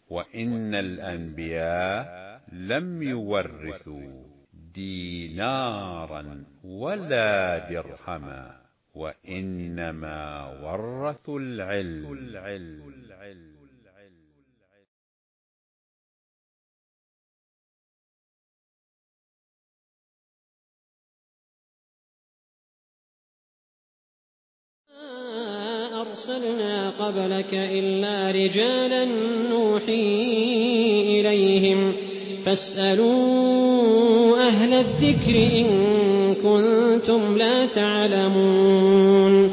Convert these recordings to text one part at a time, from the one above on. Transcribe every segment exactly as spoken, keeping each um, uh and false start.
وإن الأنبياء لم يورثوا دينارا ولا درهما، وإنما ورثوا العلم. أرسلنا قبلك إلا رجالا نوحي إليهم فاسألوا أهل الذكر إن كنتم لا تعلمون.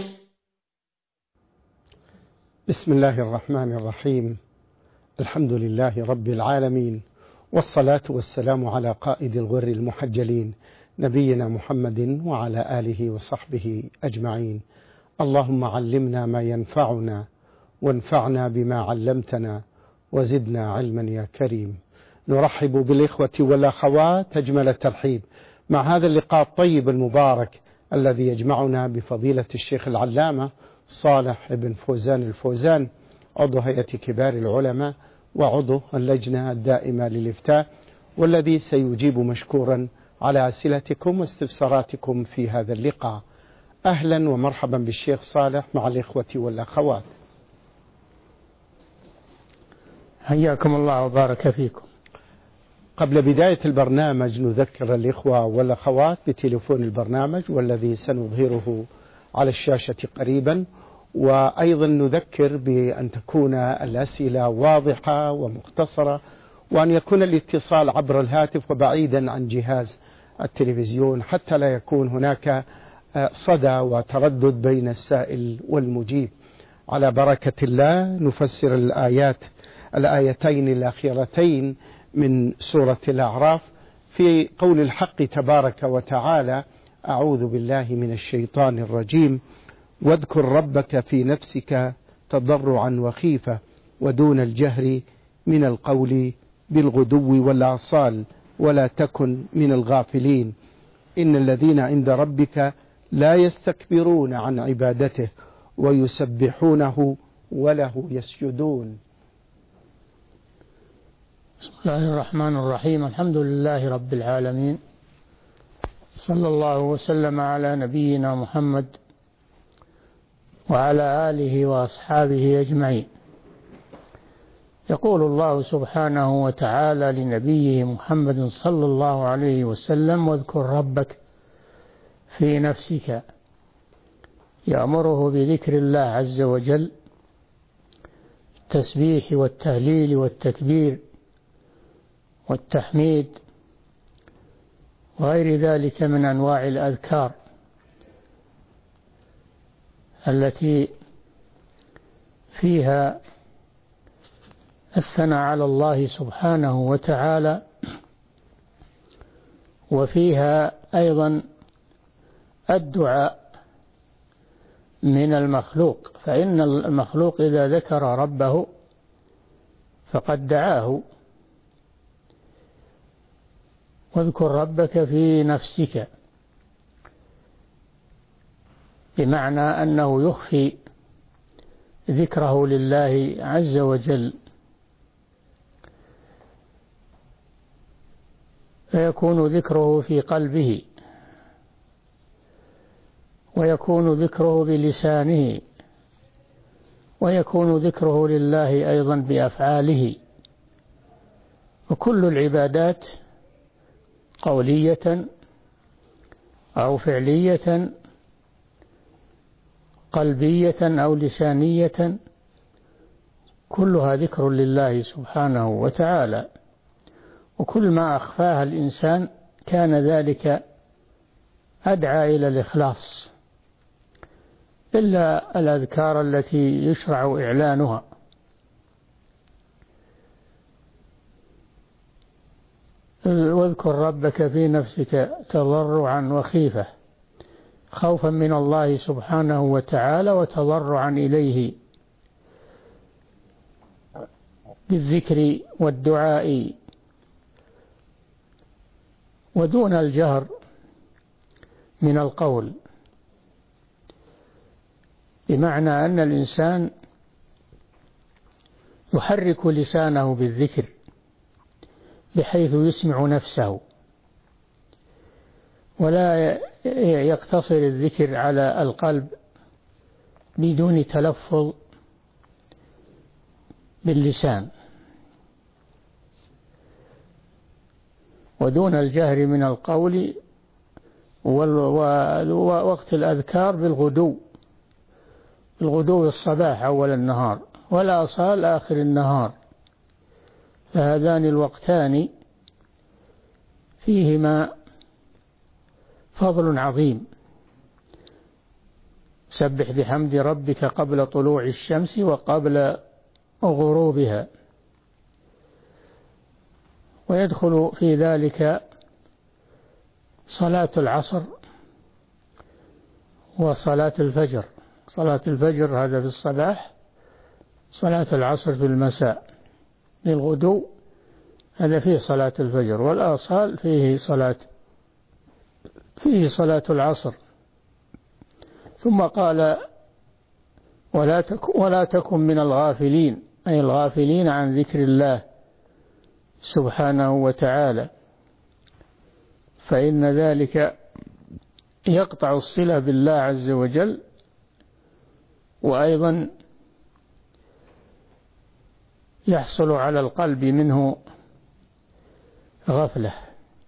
بسم الله الرحمن الرحيم. الحمد لله رب العالمين، والصلاة والسلام على قائد الغر المحجلين نبينا محمد وعلى آله وصحبه أجمعين. اللهم علمنا ما ينفعنا وانفعنا بما علمتنا وزدنا علما يا كريم. نرحب بالإخوة والأخوات أجمل الترحيب مع هذا اللقاء الطيب المبارك الذي يجمعنا بفضيلة الشيخ العلامة صالح بن فوزان الفوزان، عضو هيئة كبار العلماء وعضو اللجنة الدائمة للإفتاء، والذي سيجيب مشكورا على أسئلتكم واستفساراتكم في هذا اللقاء. أهلا ومرحبا بالشيخ صالح مع الإخوة والأخوات. حياكم الله وبارك فيكم. قبل بداية البرنامج نذكر الإخوة والأخوات بتليفون البرنامج والذي سنظهره على الشاشة قريبا، وأيضا نذكر بأن تكون الأسئلة واضحة ومختصرة، وأن يكون الاتصال عبر الهاتف وبعيدا عن جهاز التلفزيون حتى لا يكون هناك صدى وتردد بين السائل والمجيب. على بركة الله نفسر الآيات الآيتين الأخيرتين من سورة الأعراف في قول الحق تبارك وتعالى: أعوذ بالله من الشيطان الرجيم، واذكر ربك في نفسك تضرعا وخيفة ودون الجهر من القول بالغدو والآصال ولا تكن من الغافلين، إن الذين عند ربك لا يستكبرون عن عبادته ويسبحونه وله يسجدون. بسم الله الرحمن الرحيم. الحمد لله رب العالمين، صلى الله وسلم على نبينا محمد وعلى آله وأصحابه أجمعين. يقول الله سبحانه وتعالى لنبيه محمد صلى الله عليه وسلم: واذكر ربك في نفسك، يأمره بذكر الله عز وجل، التسبيح والتهليل والتكبير والتحميد وغير ذلك من أنواع الأذكار التي فيها الثناء على الله سبحانه وتعالى، وفيها أيضا الدعاء من المخلوق، فإن المخلوق إذا ذكر ربه فقد دعاه. واذكر ربك في نفسك بمعنى أنه يخفي ذكره لله عز وجل، فيكون ذكره في قلبه، ويكون ذكره بلسانه، ويكون ذكره لله أيضا بأفعاله. وكل العبادات قولية أو فعلية، قلبية أو لسانية، كلها ذكر لله سبحانه وتعالى. وكل ما أخفاها الإنسان كان ذلك أدعى إلى الإخلاص، إلا الأذكار التي يشرع إعلانها. واذكر ربك في نفسك تضرعا وخيفة، خوفا من الله سبحانه وتعالى وتضرعا إليه بالذكر والدعاء ودون الجهر من القول، بمعنى أن الإنسان يحرك لسانه بالذكر بحيث يسمع نفسه، ولا يقتصر الذكر على القلب بدون تلفظ باللسان ودون الجهر من القول، ووقت الأذكار بالغدو، بالغدو الصباح أول النهار والآصال آخر النهار، فهذان الوقتان فيهما فضل عظيم. سبح بحمد ربك قبل طلوع الشمس وقبل غروبها. ويدخل في ذلك صلاة العصر وصلاة الفجر. صلاة الفجر هذا في الصباح، صلاة العصر في المساء. للغدو هذا فيه صلاة الفجر، والآصال فيه صلاة فيه صلاة العصر. ثم قال ولا تكن, ولا تكن من الغافلين، أي الغافلين عن ذكر الله سبحانه وتعالى، فإن ذلك يقطع الصلة بالله عز وجل، وأيضا يحصل على القلب منه غفلة.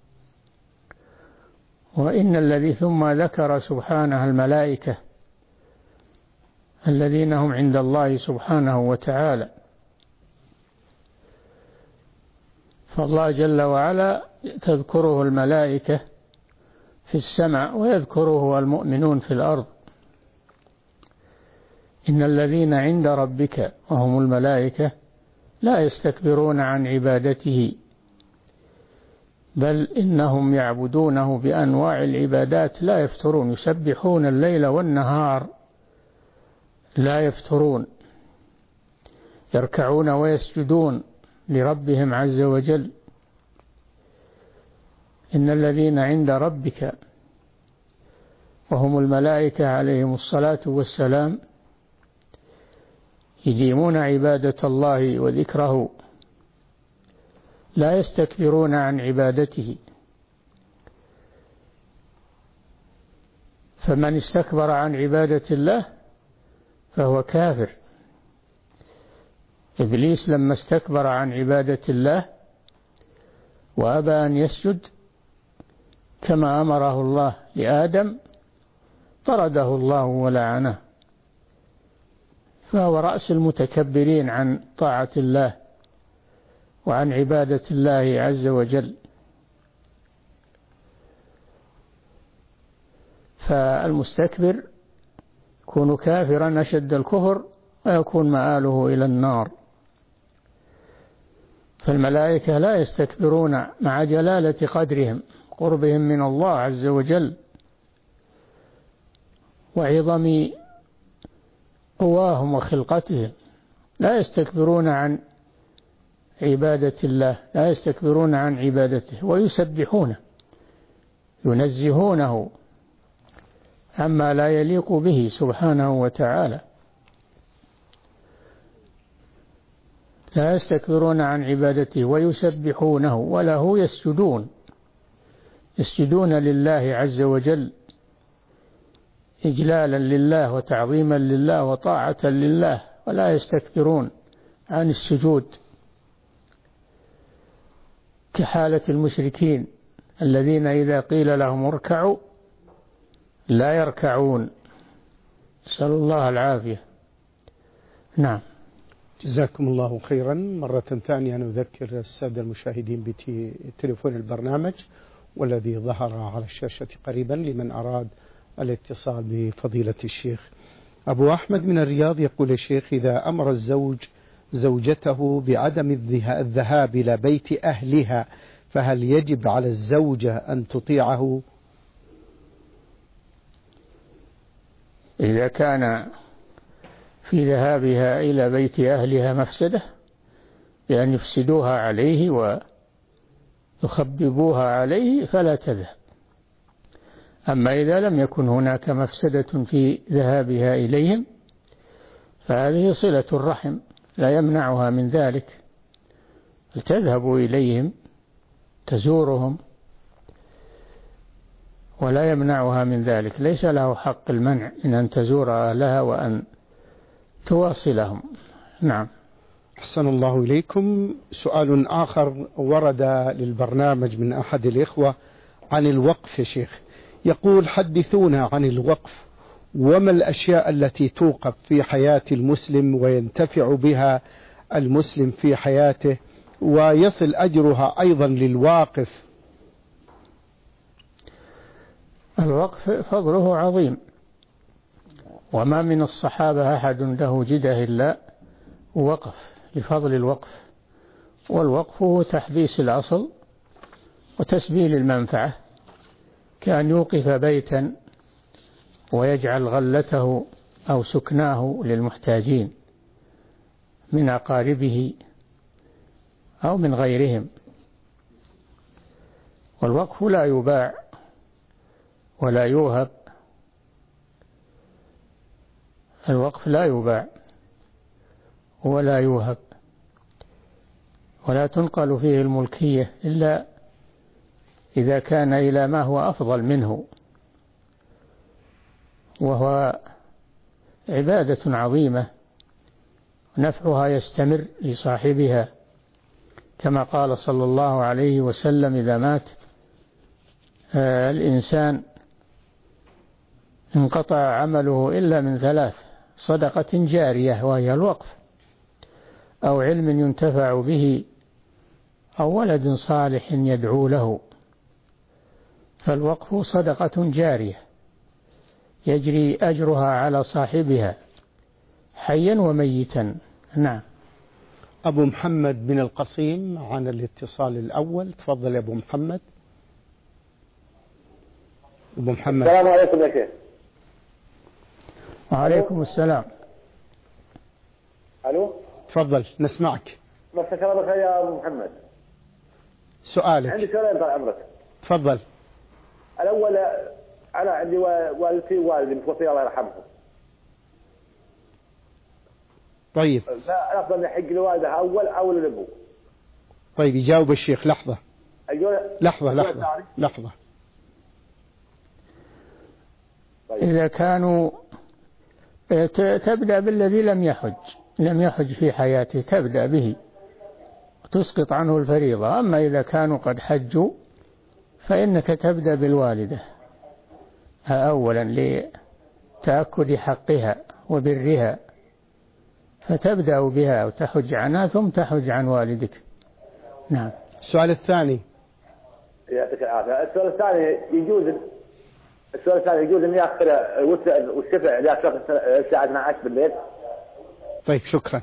وإن الذي ثم ذكر سبحانه الملائكة الذين هم عند الله سبحانه وتعالى، فالله جل وعلا تذكره الملائكة في السماء ويذكره المؤمنون في الأرض. إن الذين عند ربك وهم الملائكة لا يستكبرون عن عبادته بل إنهم يعبدونه بأنواع العبادات لا يفترون، يسبحون الليل والنهار لا يفترون، يركعون ويسجدون لربهم عز وجل. إن الذين عند ربك وهم الملائكة عليهم الصلاة والسلام يديمون عبادة الله وذكره، لا يستكبرون عن عبادته. فمن استكبر عن عبادة الله فهو كافر. إبليس لما استكبر عن عبادة الله وأبى أن يسجد كما أمره الله لآدم طرده الله ولعنه، فهو رأس المتكبرين عن طاعة الله وعن عبادة الله عز وجل. فالمستكبر يكون كافرا أشد الكفر ويكون مآله إلى النار. فالملائكة لا يستكبرون مع جلالة قدرهم قربهم من الله عز وجل وعظم قواهم وخلقتهم، لا يستكبرون عن عبادة الله، لا يستكبرون عن عبادته، ويسبحونه ينزهونه عما لا يليق به سبحانه وتعالى. لا يستكبرون عن عبادته ويسبحونه وله يسجدون، يسجدون لله عز وجل إجلالا لله وتعظيما لله وطاعة لله، ولا يستكبرون عن السجود كحالة المشركين الذين إذا قيل لهم اركعوا لا يركعون، نسأل الله العافية. نعم. جزاكم الله خيرا. مرة ثانية نذكر السادة المشاهدين بتليفون البرنامج والذي ظهر على الشاشة قريبا لمن أراد الاتصال بفضيلة الشيخ. أبو أحمد من الرياض يقول: الشيخ، إذا أمر الزوج زوجته بعدم الذهاب إلى بيت أهلها فهل يجب على الزوجة أن تطيعه؟ إذا كان في ذهابها إلى بيت أهلها مفسدة بأن يفسدوها عليه ويخببوها عليه فلا تذهب. أما إذا لم يكن هناك مفسدة في ذهابها إليهم فهذه صلة الرحم لا يمنعها من ذلك، تذهب إليهم تزورهم ولا يمنعها من ذلك، ليس له حق المنع من أن تزور أهلها وأن تواصلهم. نعم. أحسن الله إليكم. سؤال آخر ورد للبرنامج من أحد الإخوة عن الوقف يا شيخ، يقول حدثونا عن الوقف، وما الأشياء التي توقف في حياة المسلم وينتفع بها المسلم في حياته ويصل أجرها أيضا للواقف؟ الوقف فضله عظيم، وما من الصحابة أحد له جده إلا وقف لفضل الوقف. والوقف هو تحديث الأصل وتسبيل المنفعة، كأن يوقف بيتا ويجعل غلته أو سكناه للمحتاجين من أقاربه أو من غيرهم. والوقف لا يباع ولا يوهب، الوقف لا يباع ولا يوهب، ولا تنقل فيه الملكية إلا إذا كان إلى ما هو أفضل منه، وهو عبادة عظيمة نفعها يستمر لصاحبها، كما قال صلى الله عليه وسلم: إذا مات آه الإنسان انقطع عمله إلا من ثلاث: صدقة جارية وهي الوقف، أو علم ينتفع به، أو ولد صالح يدعو له. فالوقف صدقة جارية يجري أجرها على صاحبها حيا وميتا. نعم. أبو محمد من القصيم عن الاتصال الأول، تفضل يا أبو محمد. أبو محمد. السلام عليكم يا شيخ. وعليكم السلام. ألو. تفضل نسمعك. مساك الله بالخير يا أبو محمد. سؤالك. عندي سؤالين طال عمرك. تفضل. الأول، أنا عندي والدتي ووالدي متوفي الله يرحمهم. طيب. فالأفضل نحق لوالدها أول أو للأبو؟ طيب يجاوب الشيخ. لحظة. أيوة. لحظة لحظة لحظة. طيب. إذا كانوا تبدأ بالذي لم يحج لم يحج في حياته، تبدأ به وتسقط عنه الفريضة. أما إذا كانوا قد حجوا فإنك تبدأ بالوالدة أولا لتأكد حقها وبرها، فتبدأ بها وتحج عنها ثم تحج عن والدك. نعم. السؤال الثاني. يعطيك العافية. السؤال الثاني يجوز السؤال الثاني يجوز أن يأخر الوتر والشفع إلى الساعة اثنتي عشرة بالليل؟ طيب شكرا.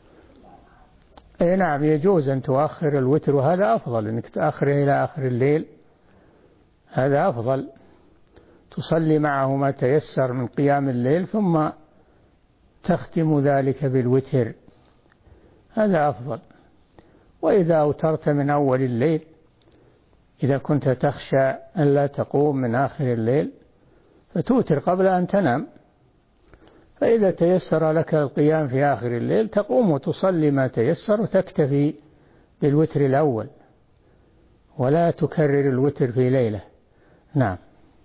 أي نعم، يجوز أن تؤخر الوتر، وهذا أفضل أنك تأخره إلى آخر الليل، هذا أفضل. تصلي معه ما تيسر من قيام الليل ثم تختم ذلك بالوتر، هذا أفضل. وإذا أوترت من أول الليل، إذا كنت تخشى أن لا تقوم من آخر الليل، فتوتر قبل أن تنام، فإذا تيسر لك القيام في آخر الليل تقوم وتصلي ما تيسر وتكتفي بالوتر الأول، ولا تكرر الوتر في ليلة. نعم.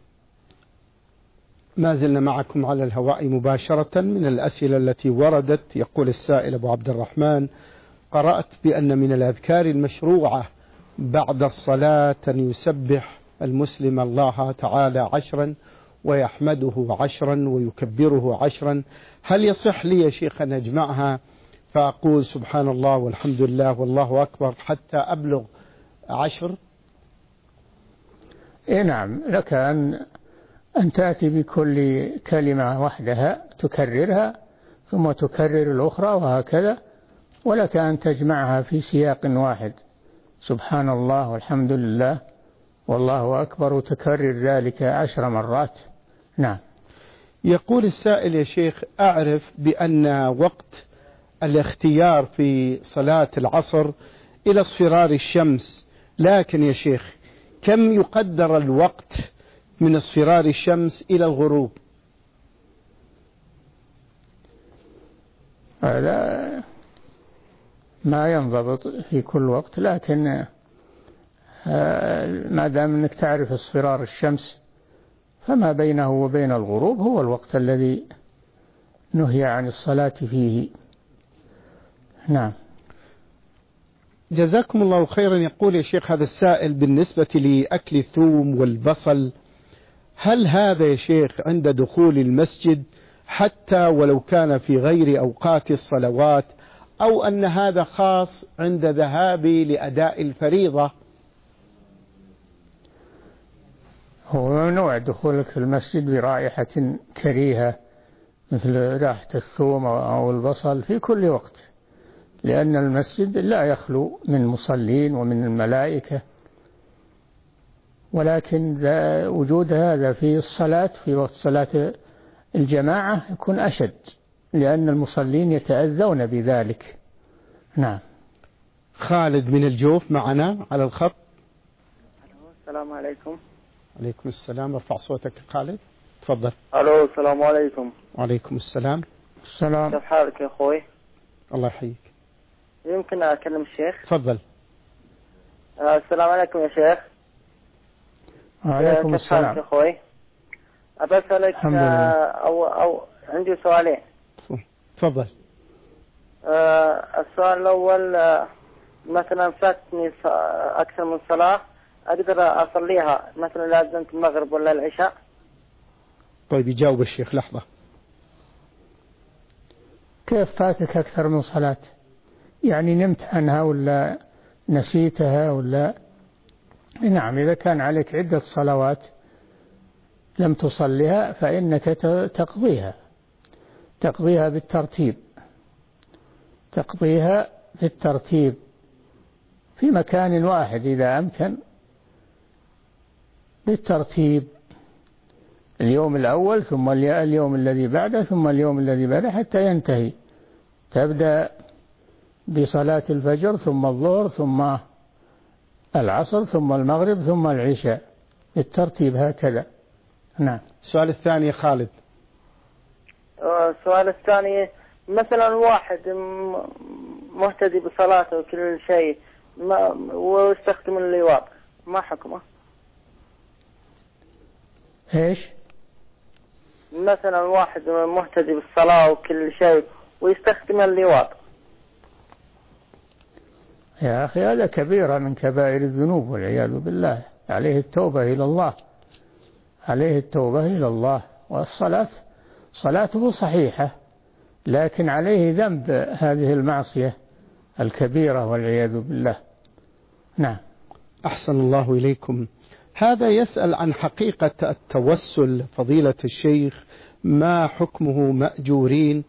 ما زلنا معكم على الهواء مباشرة من الأسئلة التي وردت. يقول السائل أبو عبد الرحمن: قرأت بأن من الأذكار المشروعة بعد الصلاة أن يسبح المسلم الله تعالى عشرا ويحمده عشرا ويكبره عشرا، هل يصح لي يا شيخ أن أجمعها فأقول سبحان الله والحمد لله والله أكبر حتى أبلغ عشر؟ إيه نعم، لك أن أن تأتي بكل كلمة وحدها تكررها ثم تكرر الأخرى وهكذا، ولك أن تجمعها في سياق واحد: سبحان الله والحمد لله والله أكبر، وتكرر ذلك عشر مرات. نعم. يقول السائل: يا شيخ، أعرف بأن وقت الاختيار في صلاة العصر إلى اصفرار الشمس، لكن يا شيخ كم يقدر الوقت من اصفرار الشمس إلى الغروب؟ هذا ما ينضبط في كل وقت، لكن ما دام أنك تعرف اصفرار الشمس فما بينه وبين الغروب هو الوقت الذي نهي عن الصلاة فيه. نعم. جزاكم الله خيرا. يقول يا شيخ هذا السائل بالنسبة لأكل الثوم والبصل، هل هذا يا شيخ عند دخول المسجد حتى ولو كان في غير أوقات الصلوات، أو أن هذا خاص عند ذهابي لأداء الفريضة؟ هو ممنوع دخولك المسجد برائحة كريهة مثل رائحة الثوم أو البصل في كل وقت، لأن المسجد لا يخلو من مصلين ومن الملائكة، ولكن وجود هذا في الصلاة في وقت صلاة الجماعة يكون أشد، لأن المصلين يتأذون بذلك. نعم. خالد من الجوف معنا على الخط. السلام عليكم. عليكم السلام. ارفع صوتك خالد، تفضل. الو السلام عليكم. وعليكم السلام. السلام. كيف حالك يا اخوي؟ الله يحييك. يمكن اكلم الشيخ؟ تفضل. آه السلام عليكم يا شيخ. وعليكم كيف السلام. حالك يا اخوي؟ ابى اسالك آه او او عندي سؤالين. تفضل. آه السؤال الاول، آه مثلا فاتني اكثر من صلاه اقدر اصليها مثلا لازم المغرب ولا العشاء؟ طيب يجاوب الشيخ. لحظة. كيف فاتك أكثر من صلاة؟ يعني نمت عنها ولا نسيتها ولا؟ نعم، إذا كان عليك عدة صلوات لم تصليها فإنك تقضيها تقضيها بالترتيب تقضيها بالترتيب في مكان واحد إذا أمكن، بالترتيب، اليوم الأول ثم اليوم الذي بعده ثم اليوم الذي بعده حتى ينتهي. تبدأ بصلاة الفجر ثم الظهر ثم العصر ثم المغرب ثم العشاء بالترتيب هكذا. نعم. السؤال الثاني خالد. السؤال الثاني، مثلا واحد مهتدي بصلاته وكل شيء ويستخدم اللواط، ما حكمه؟ ايش؟ مثلا واحد مهتدي بالصلاة وكل شيء ويستخدم اللواط. يا أخي هذا كبيرة من كبائر الذنوب والعياذ بالله، عليه التوبة إلى الله عليه التوبة إلى الله والصلاة صلاته صحيحة، لكن عليه ذنب هذه المعصية الكبيرة والعياذ بالله. نعم. أحسن الله إليكم. هذا يسأل عن حقيقة التوسل فضيلة الشيخ، ما حكمه مأجورين؟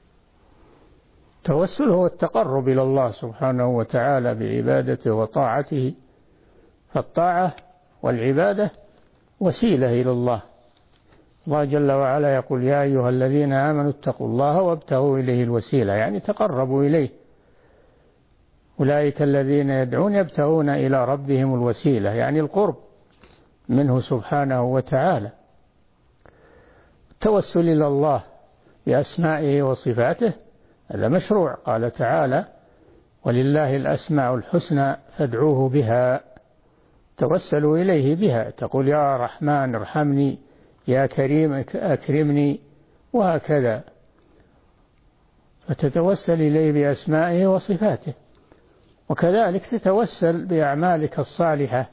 التوسل هو التقرب إلى الله سبحانه وتعالى بعبادته وطاعته، فالطاعة والعبادة وسيلة إلى الله. الله جل وعلا يقول: يا أيها الذين آمنوا اتقوا الله وابتغوا إليه الوسيلة، يعني تقربوا إليه. أولئك الذين يدعون يبتغون إلى ربهم الوسيلة، يعني القرب منه سبحانه وتعالى. التوسل إلى الله بأسمائه وصفاته هذا مشروع، قال تعالى: ولله الأسماء الحسنى فادعوه بها، توسلوا إليه بها، تقول يا رحمن ارحمني، يا كريم أكرمني، وهكذا، فتتوسل إليه بأسمائه وصفاته. وكذلك تتوسل بأعمالك الصالحة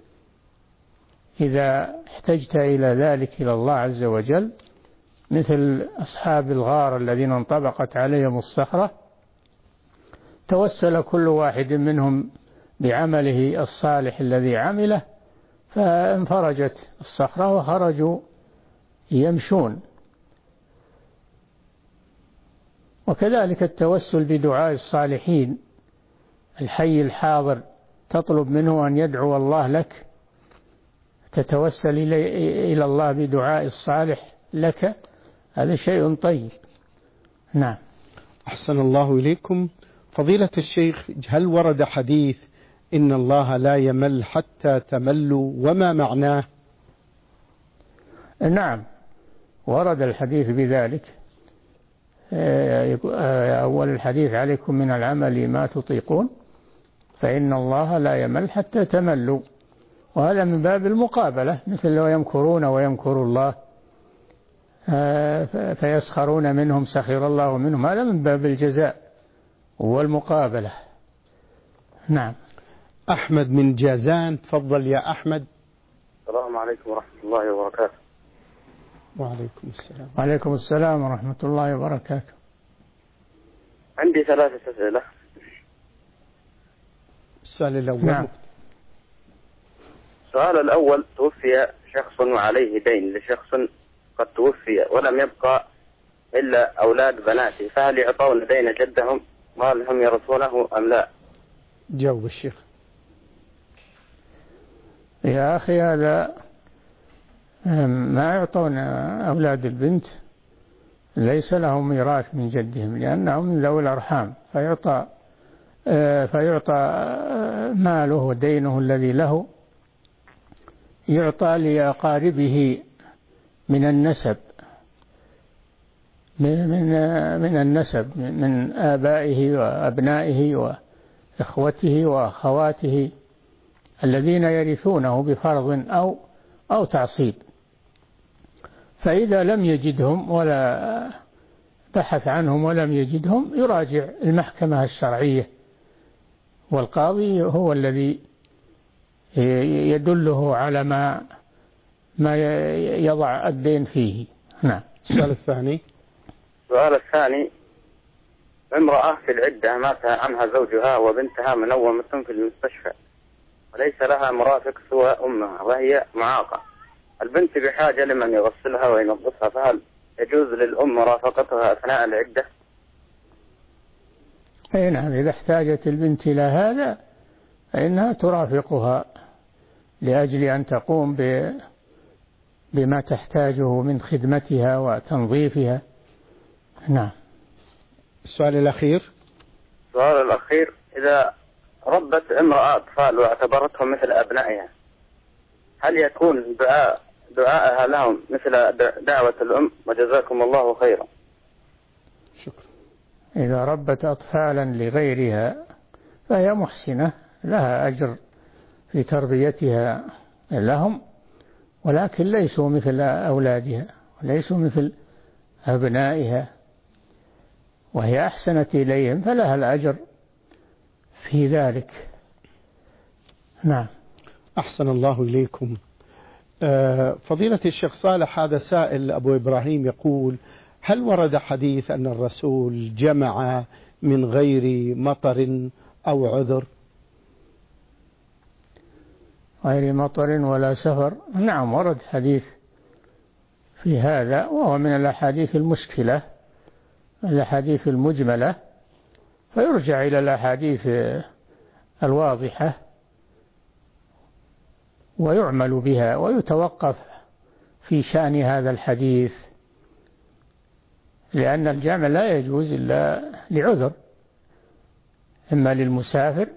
إذا احتجت إلى ذلك إلى الله عز وجل، مثل أصحاب الغار الذين انطبقت عليهم الصخرة، توسل كل واحد منهم بعمله الصالح الذي عمله فانفرجت الصخرة وخرجوا يمشون. وكذلك التوسل بدعاء الصالحين، الحي الحاضر تطلب منه أن يدعو الله لك، تتوسل إلى الله بدعاء الصالح لك، هذا شيء طيب. نعم. أحسن الله إليكم. فضيلة الشيخ، هل ورد حديث إن الله لا يمل حتى تملوا، وما معناه؟ نعم، ورد الحديث بذلك أول الحديث عليكم من العمل ما تطيقون فإن الله لا يمل حتى تملوا، وهذا من باب المقابلة، مثل لو يمكرون ويمكر الله فيسخرون منهم سخر الله منهم، هذا من باب الجزاء والمقابلة. نعم. أحمد من جازان، تفضل يا أحمد. السلام عليكم ورحمة الله وبركاته. وعليكم السلام. وعليكم السلام ورحمة الله وبركاته. عندي ثلاثة أسئلة. السؤال الأول. نعم. السؤال الأول: توفي شخص وعليه دين لشخص قد توفي ولم يبقى إلا أولاد بناته، فهل يعطون دين جدهم وهل هم يرثونه أم لا؟ جاوب الشيخ. يا أخي هذا ما يعطون أولاد البنت، ليس لهم ميراث من جدهم لأنهم من ذوي الأرحام، فيعطى فيعطى ماله ودينه الذي له يعطى لأقاربه من النسب، من من النسب من آبائه وأبنائه وإخوته وأخواته الذين يرثونه بفرض أو أو تعصيب. فإذا لم يجدهم ولا بحث عنهم ولم يجدهم يراجع المحكمة الشرعية، والقاضي هو الذي يدله على ما ما يضع الدين فيه. نعم. السؤال الثاني. السؤال الثاني: امرأة في العدة مات عنها زوجها وبنتها منومة في المستشفى وليس لها مرافق سوى أمها وهي معاقة، البنت بحاجة لمن يغسلها وينظفها، فهل يجوز للأم مرافقتها أثناء العدة؟ أي نعم، إذا احتاجت البنت إلى هذا فإنها ترافقها لأجل أن تقوم ب بما تحتاجه من خدمتها وتنظيفها. نعم. السؤال الأخير. السؤال الأخير: إذا ربت امرأة أطفال واعتبرتهم مثل أبنائها، هل يكون دعاء دعاءها لهم مثل دعوة الأم؟ وجزاكم الله خيرا. شكرا. إذا ربت أطفالا لغيرها فهي محسنة، لها أجر في تربيتها لهم، ولكن ليسوا مثل أولادها وليسوا مثل أبنائها، وهي أحسنت إليهم فلها الأجر في ذلك. نعم. أحسن الله إليكم. فضيلة الشيخ صالح، هذا سائل أبو إبراهيم يقول: هل ورد حديث أن الرسول جمع من غير مطر أو عذر؟ غير مطر ولا سفر، نعم ورد حديث في هذا، وهو من الأحاديث المشكلة، الأحاديث المجملة، فيرجع إلى الأحاديث الواضحة ويعمل بها، ويتوقف في شأن هذا الحديث، لأن الجمع لا يجوز إلا لعذر، إما للمسافر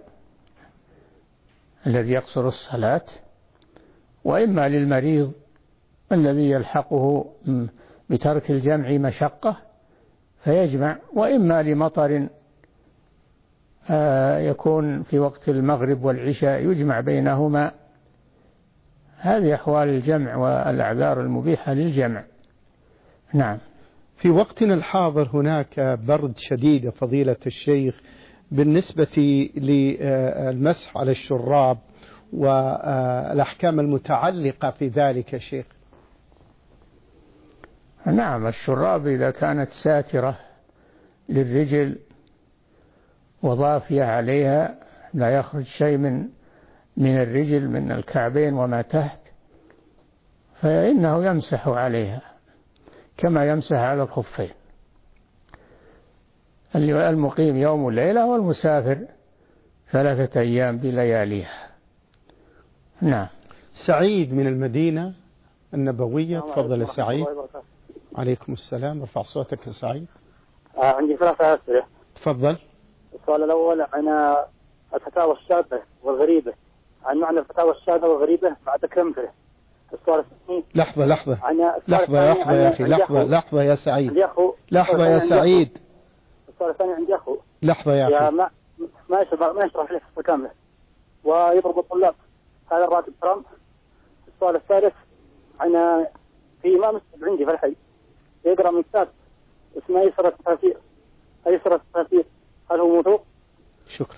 الذي يقصر الصلاة، وإما للمريض الذي يلحقه بترك الجمع مشقة فيجمع، وإما لمطر يكون في وقت المغرب والعشاء يجمع بينهما. هذه أحوال الجمع والأعذار المبيحة للجمع. نعم. في وقتنا الحاضر هناك برد شديد فضيلة الشيخ، بالنسبة للمسح على الشراب والأحكام المتعلقة في ذلك شيخ. نعم، الشراب إذا كانت ساترة للرجل وضافية عليها لا يخرج شيء من من الرجل من الكعبين وما تحت، فإنه يمسح عليها كما يمسح على الخفين، المقيم يوم وليلة والمسافر ثلاثة أيام بلياليها. نعم. سعيد من المدينة النبوية، تفضل سعيد. عليكم السلام، ارفع صوتك يا سعيد. آه عندي ثلاثة أسئلة. تفضل. السؤال الأول عن الفتاوى الشاذة والغريبة، عن معنى الفتاوى الشاذة والغريبة بعد كمثله. السؤال الثاني لحظة لحظة عن لحظة لحظة يا أخي لحظة لحظة يا سعيد لحظة يا سعيد السؤال الثاني عندي أخو لحظة يا أخي ما ما يشرح ما يشرح له القصة كاملة ويضرب الطلاب، هذا الراتب حرام. السؤال الثالث عن في إمام مسجد عندي في الحي يقرأ من كتاب اسمه أيسر التفاسير أيسر التفاسير، هل هو موثوق؟ شكرا.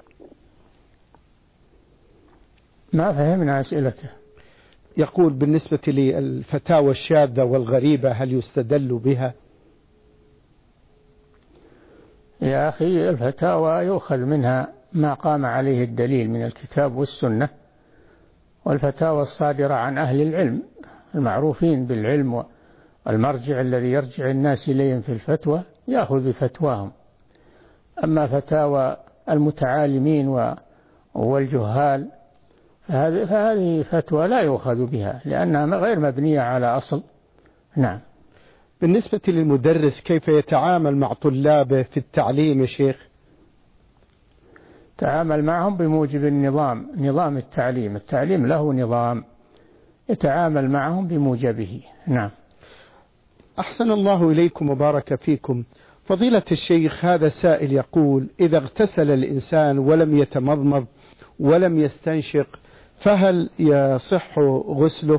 ما فهمنا أسئلته. يقول بالنسبة للفتاوى الشاذة والغريبة هل يستدل بها؟ يا أخي الفتاوى يؤخذ منها ما قام عليه الدليل من الكتاب والسنة، والفتاوى الصادرة عن أهل العلم المعروفين بالعلم والمرجع الذي يرجع الناس إليهم في الفتوى يأخذ بفتواهم. أما فتاوى المتعالمين والجهال فهذه فتوى لا يؤخذ بها لأنها غير مبنية على أصل. نعم. بالنسبة للمدرس كيف يتعامل مع طلابه في التعليم يا شيخ؟ تعامل معهم بموجب النظام، نظام التعليم، التعليم له نظام يتعامل معهم بموجبه. نعم. أحسن الله إليكم وبارك فيكم. فضيلة الشيخ هذا سائل يقول إذا اغتسل الإنسان ولم يتمضمض ولم يستنشق فهل يصح غسله؟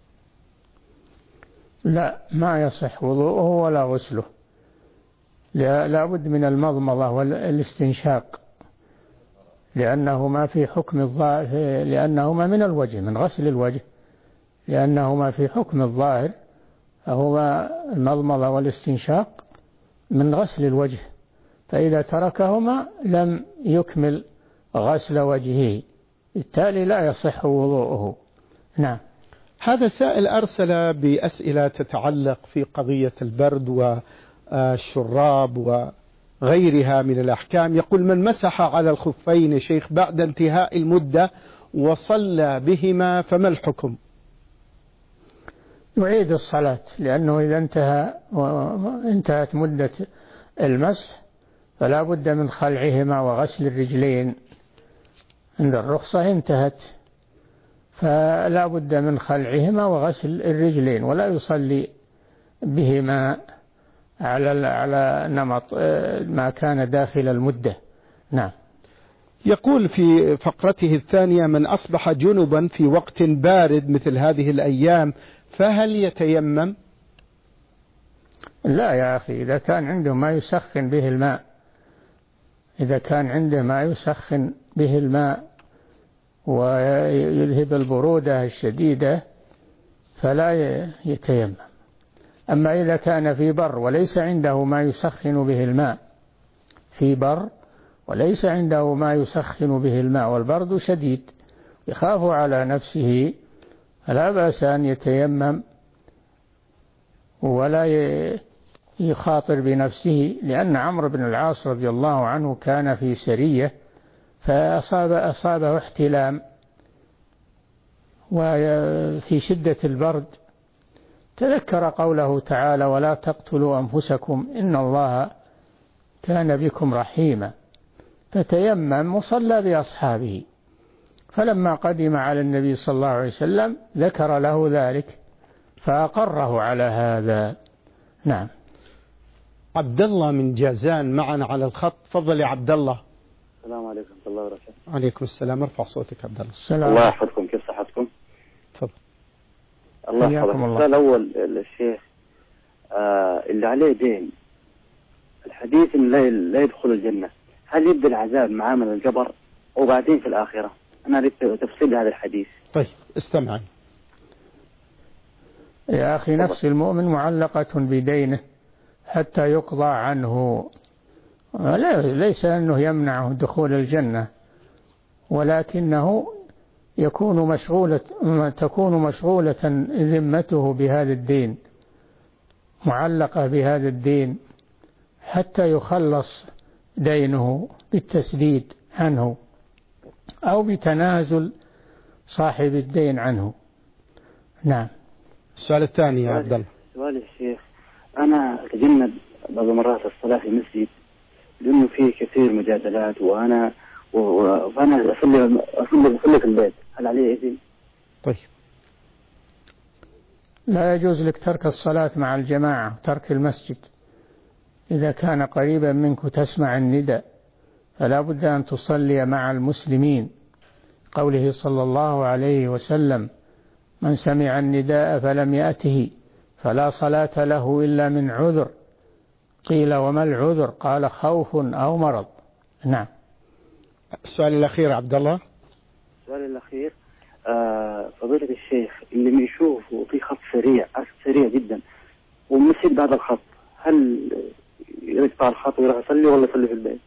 لا، ما يصح وضوءه ولا غسله، لا بد من المضمضة والاستنشاق لأنهما في حكم الظاهر، لأنهما من الوجه، من غسل الوجه، لأنهما في حكم الظاهر، هما المضمضة والاستنشاق من غسل الوجه، فإذا تركهما لم يكمل غسل وجهه، بالتالي لا يصح وضوءه. نعم. هذا سائل أرسل بأسئلة تتعلق في قضية البرد والشراب وغيرها من الأحكام. يقول من مسح على الخفين شيخ بعد انتهاء المدة وصلى بهما فما الحكم؟ يعيد الصلاة، لأنه إذا انتهى انتهت مدة المسح فلا بد من خلعهما وغسل الرجلين، عند الرخصة انتهت فلا بد من خلعهما وغسل الرجلين، ولا يصلي بهما على على نمط ما كان داخل المدة. نعم. يقول في فقرته الثانية من أصبح جنبا في وقت بارد مثل هذه الأيام فهل يتيمم؟ لا يا أخي، إذا كان عنده ما يسخن به الماء، إذا كان عنده ما يسخن به الماء ويذهب البرودة الشديدة فلا يتيمم. أما إذا كان في بر وليس عنده ما يسخن به الماء، في بر وليس عنده ما يسخن به الماء والبرد شديد يخاف على نفسه فلا بأس أن يتيمم ولا يخاطر بنفسه، لأن عمرو بن العاص رضي الله عنه كان في سرية فأصاب أصابه احتلام وفي شدة البرد تذكر قوله تعالى ولا تقتلوا أنفسكم إن الله كان بكم رحيما، فتيمم وصلى بأصحابه، فلما قدم على النبي صلى الله عليه وسلم ذكر له ذلك فأقره على هذا. نعم. عبد الله من جازان معنا على الخط. تفضل يا عبد الله. السلام عليكم ورحمة الله وبركاته. عليكم السلام. ارفع صوتك عبد الله. السلام. الله يحفظكم، كيف صحتكم؟ تفضل. الله يحفظك. السؤال الأول الشيخ آه اللي عليه دين، الحديث إن لا لا يدخل الجنة، هل يبدأ العذاب مع عمل الجبر وبعدين في الآخرة؟ أنا أريد تفصيل هذا الحديث. طيب استمعي يا أخي، نفس المؤمن معلقة بدينه حتى يقضى عنه، ليس أنه يمنعه دخول الجنة، ولكنه يكون مشغولة تكون مشغولة ذمته بهذا الدين، معلقة بهذا الدين حتى يخلص دينه بالتسديد عنه أو بتنازل صاحب الدين عنه. نعم. السؤال الثاني يا عبد الله. سؤال الشيخ، أنا أتجنب بعض مرات الصلاة في المسجد لأنه فيه كثير مجادلات، وأنا وأنا أصلي أصلي أصلي في البيت، هل عليه إذن؟ طيب لا يجوز لك ترك الصلاة مع الجماعة، ترك المسجد. إذا كان قريبا منك تسمع النداء فلا بد أن تصلي مع المسلمين. قوله صلى الله عليه وسلم: من سمع النداء فلم يأته فلا صلاة له إلا من عذر. قيل: وما العذر؟ قال: خوف أو مرض. نعم. السؤال الأخير عبد الله. السؤال الأخير آه فضيلة الشيخ، اللي بيشوف في خط سريع سريع جدا ومسيب بعد الخط، هل يقطع الخط ويروح يصلي ولا يصلي في البيت؟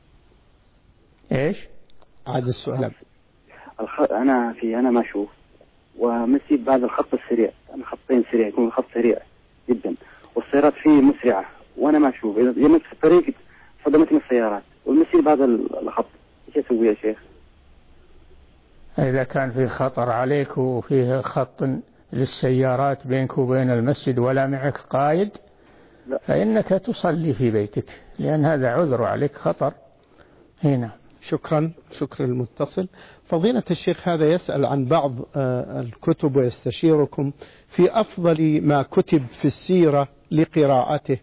إيش؟ عاد السؤال. الخ... أنا في أنا ما أشوف ومسيب بعد الخط السريع، أنا خطين سريع، يكون الخط سريع جدا والسيارات فيه مسرعة وأنا ما أشوف، إذا يمت في الطريق صدمتني السيارات والمسير بعد الخط، إيش أسوي يا شيخ؟ إذا كان في خطر عليك وفيه خط للسيارات بينك وبين المسجد ولا معك قائد، لا. فإنك تصلي في بيتك، لأن هذا عذر عليك خطر هنا. شكرا شكرا المتصل. فضيلة الشيخ هذا يسأل عن بعض الكتب ويستشيركم في أفضل ما كتب في السيرة لقراءته.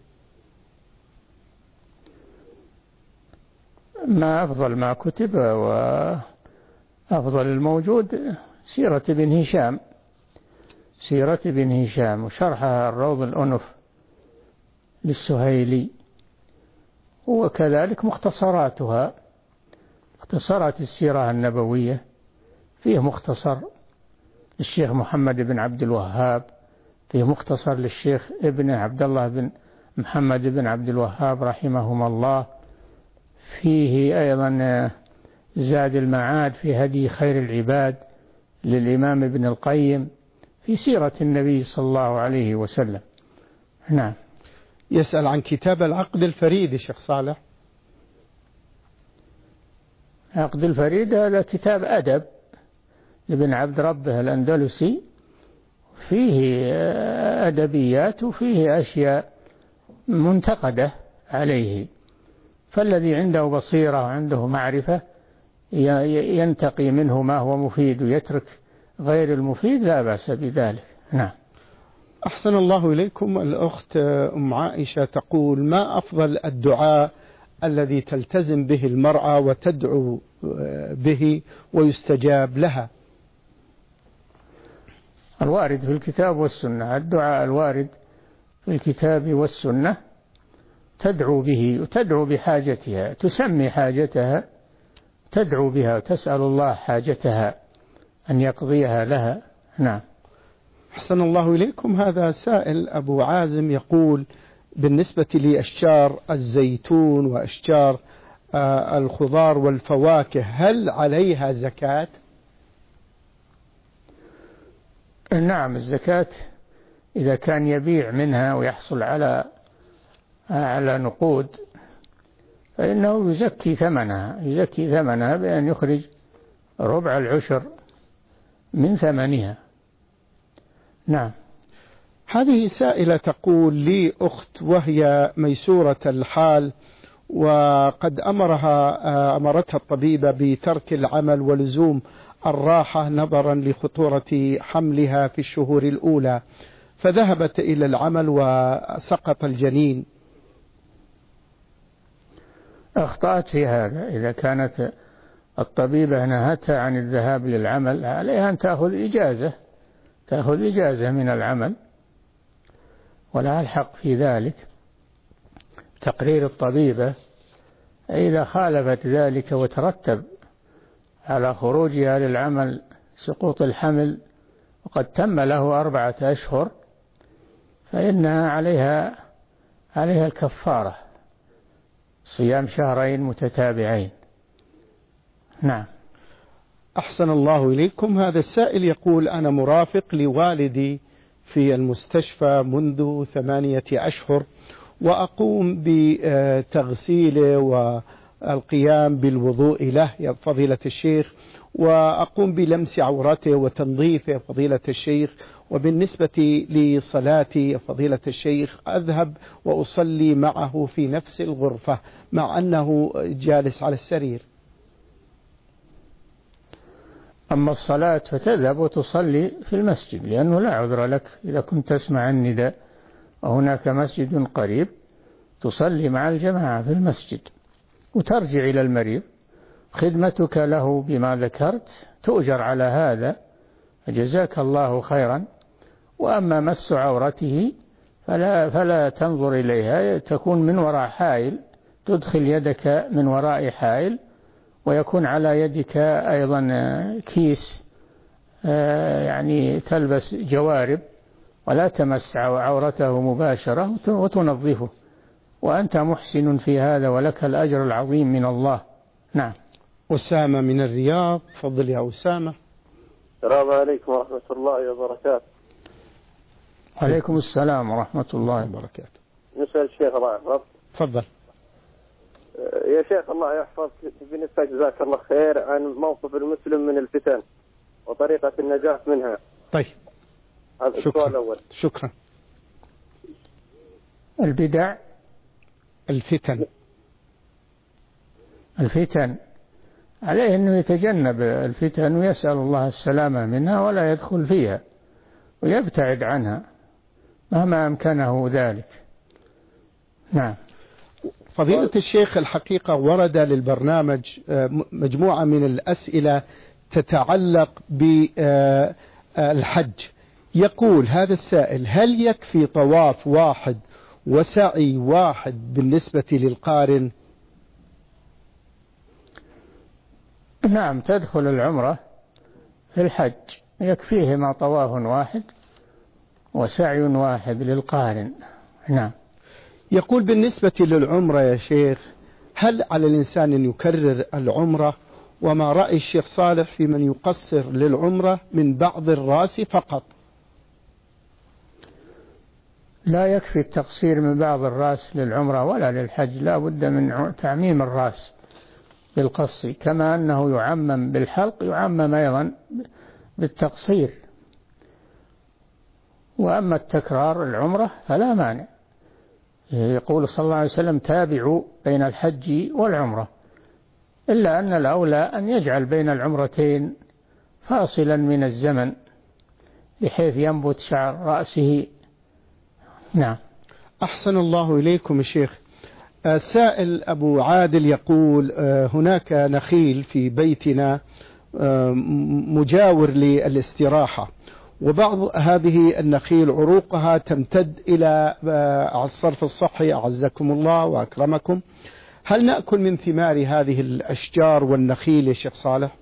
ما أفضل ما كتب وأفضل الموجود سيرة ابن هشام، سيرة ابن هشام وشرحها الروض الأنف للسهيلي، وكذلك مختصراتها، مختصرات السيرة النبوية، فيه مختصر للشيخ محمد بن عبد الوهاب، فيه مختصر للشيخ ابن عبد الله بن محمد بن عبد الوهاب رحمهما الله، فيه أيضا زاد المعاد في هدي خير العباد للإمام ابن القيم في سيرة النبي صلى الله عليه وسلم. نعم. يسأل عن كتاب العقد الفريد الشيخ صالح. عقد الفريد هذا كتاب أدب لابن عبد ربه الأندلسي، فيه أدبيات وفيه أشياء منتقدة عليه، فالذي عنده بصيرة وعنده معرفة ينتقي منه ما هو مفيد ويترك غير المفيد، لا بأس بذلك. نعم. أحسن الله إليكم. الأخت أم عائشة تقول: ما أفضل الدعاء الذي تلتزم به المرأة وتدعو به ويستجاب لها؟ الوارد في الكتاب والسنة، الدعاء الوارد في الكتاب والسنة تدعو به وتدعو بحاجتها، تسمي حاجتها تدعو بها وتسأل الله حاجتها أن يقضيها لها. نعم. أحسن الله إليكم. هذا سائل أبو عازم يقول: بالنسبة لأشجار الزيتون وأشجار آه الخضار والفواكه هل عليها زكاة؟ نعم، الزكاة إذا كان يبيع منها ويحصل على على نقود فإنه يزكي ثمنها، يزكي ثمنها بأن يخرج ربع العشر من ثمنها. نعم. هذه سائلة تقول: لي أخت وهي ميسورة الحال وقد أمرها أمرتها الطبيبة بترك العمل ولزوم الراحة نظرا لخطورة حملها في الشهور الأولى، فذهبت إلى العمل وسقط الجنين. أخطأت في هذا. إذا كانت الطبيبة نهتها عن الذهاب للعمل عليها أن تأخذ إجازة، تأخذ إجازة من العمل، ولا الحق في ذلك تقرير الطبيبة. إذا خالفت ذلك وترتب على خروجها للعمل سقوط الحمل وقد تم له أربعة أشهر فإنها عليها عليها الكفارة، صيام شهرين متتابعين. نعم. أحسن الله إليكم. هذا السائل يقول: أنا مرافق لوالدي في المستشفى منذ ثمانية أشهر وأقوم بتغسيله والقيام بالوضوء له يا فضيلة الشيخ، وأقوم بلمس عورته وتنظيفه فضيلة الشيخ، وبالنسبة لصلاتي فضيلة الشيخ أذهب وأصلي معه في نفس الغرفة مع أنه جالس على السرير. أما الصلاة فتذهب وتصلي في المسجد، لأنه لا عذر لك إذا كنت تسمع النداء وهناك مسجد قريب تصلي مع الجماعة في المسجد وترجع إلى المريض. خدمتك له بما ذكرت تؤجر على هذا، فجزاك الله خيرا. وأما مس عورته فلا, فلا تنظر إليها، تكون من وراء حائل، تدخل يدك من وراء حائل، ويكون على يدك أيضا كيس يعني تلبس جوارب، ولا تمس عورته مباشرة وتنظفه، وأنت محسن في هذا ولك الأجر العظيم من الله. نعم. أسامة من الرياض، تفضل يا أسامة. السلام عليكم ورحمة الله وبركاته. عليكم السلام ورحمة الله وبركاته. نسأل الشيخ الله يحفظك. تفضل يا شيخ الله يحفظك، بالنسبة جزاك الله خير عن موقف المسلم من الفتن وطريقة النجاة منها. طيب هذا السؤال الأول. شكرا. البدع، الفتن الفتن عليه أنه يتجنب الفتن ويسأل الله السلامة منها ولا يدخل فيها ويبتعد عنها مهما أمكنه ذلك. نعم. فضيلة الشيخ، الحقيقة ورد للبرنامج مجموعة من الأسئلة تتعلق بالحج. يقول هذا السائل: هل يكفي طواف واحد وسعي واحد بالنسبة للقارن؟ نعم، تدخل العمرة في الحج، يكفيهما طواف واحد وسعي واحد للقارن. نعم. يقول بالنسبة للعمرة يا شيخ، هل على الإنسان أن يكرر العمرة؟ وما رأي الشيخ صالح في من يقصر للعمرة من بعض الرأس فقط؟ لا يكفي التقصير من بعض الرأس للعمرة ولا للحج، لا بد من تعميم الرأس بالقص، كما أنه يعمم بالحلق يعمم أيضا بالتقصير. وأما التكرار العمرة فلا مانع. يقول صلى الله عليه وسلم: تابعوا بين الحج والعمرة، إلا أن الأولى أن يجعل بين العمرتين فاصلا من الزمن بحيث ينبت شعر رأسه. نعم. أحسن الله إليكم يا شيخ. السائل أبو عادل يقول: هناك نخيل في بيتنا مجاور للاستراحة، وبعض هذه النخيل عروقها تمتد إلى الصرف الصحي أعزكم الله وأكرمكم. هل نأكل من ثمار هذه الأشجار والنخيل يا شيخ صالح؟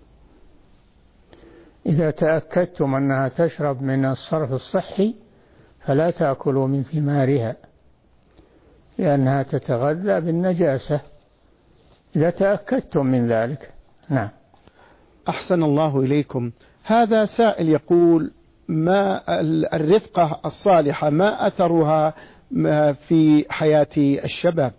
إذا تأكدتم أنها تشرب من الصرف الصحي فلا تأكلوا من ثمارها، لأنها تتغذى بالنجاسة إذا تأكدتم من ذلك. نعم. أحسن الله إليكم. هذا سائل يقول: ما الرفقة الصالحة ما أثرها في حياة الشباب؟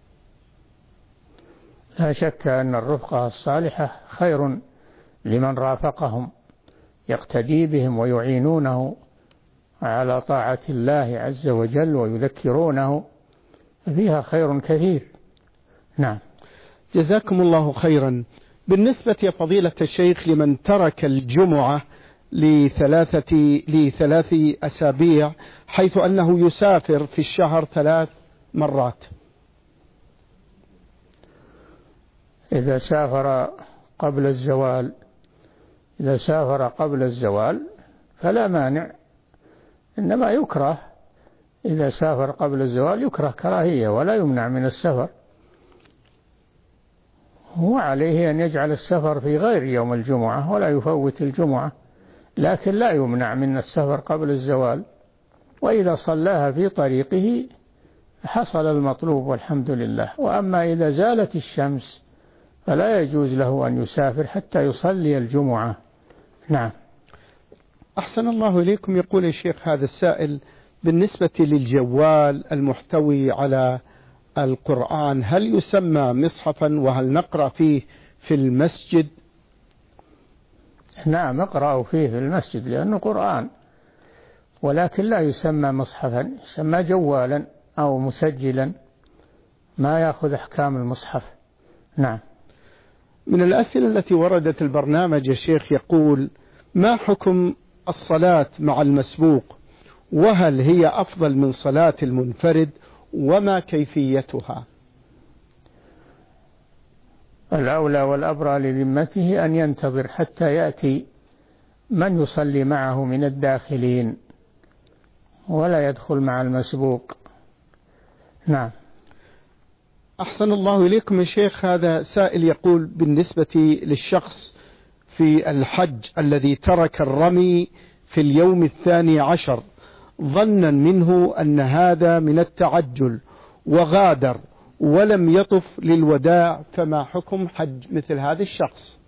لا شك أن الرفقة الصالحة خير لمن رافقهم، يقتدي بهم ويعينونه على طاعة الله عز وجل ويذكرونه، فيها خير كثير. نعم. جزاكم الله خيرا. بالنسبة يا فضيلة الشيخ لمن ترك الجمعة لثلاثة لثلاث أسابيع، حيث أنه يسافر في الشهر ثلاث مرات، إذا سافر قبل الزوال إذا سافر قبل الزوال فلا مانع، إنما يكره إذا سافر قبل الزوال يكره كراهية ولا يمنع من السفر، وعليه أن يجعل السفر في غير يوم الجمعة ولا يفوت الجمعة، لكن لا يمنع من السفر قبل الزوال، وإذا صلاها في طريقه حصل المطلوب والحمد لله. وأما إذا زالت الشمس فلا يجوز له أن يسافر حتى يصلي الجمعة. نعم. أحسن الله إليكم. يقول الشيخ هذا السائل: بالنسبة للجوال المحتوي على القرآن هل يسمى مصحفا، وهل نقرأ فيه في المسجد؟ نعم، اقرأوا فيه في المسجد لأنه قرآن، ولكن لا يسمى مصحفا، يسمى جوالا أو مسجلا، ما يأخذ أحكام المصحف. نعم. من الأسئلة التي وردت البرنامج يا شيخ يقول: ما حكم الصلاة مع المسبوق، وهل هي أفضل من صلاة المنفرد، وما كيفيتها؟ الأولى والأبرى لذمته أن ينتظر حتى يأتي من يصلي معه من الداخلين، ولا يدخل مع المسبوق. نعم. أحسن الله إليكم يا شيخ. هذا سائل يقول: بالنسبة للشخص في الحج الذي ترك الرمي في اليوم الثاني عشر ظنا منه أن هذا من التعجل وغادر ولم يطف للوداع، فما حكم حج مثل هذا الشخص؟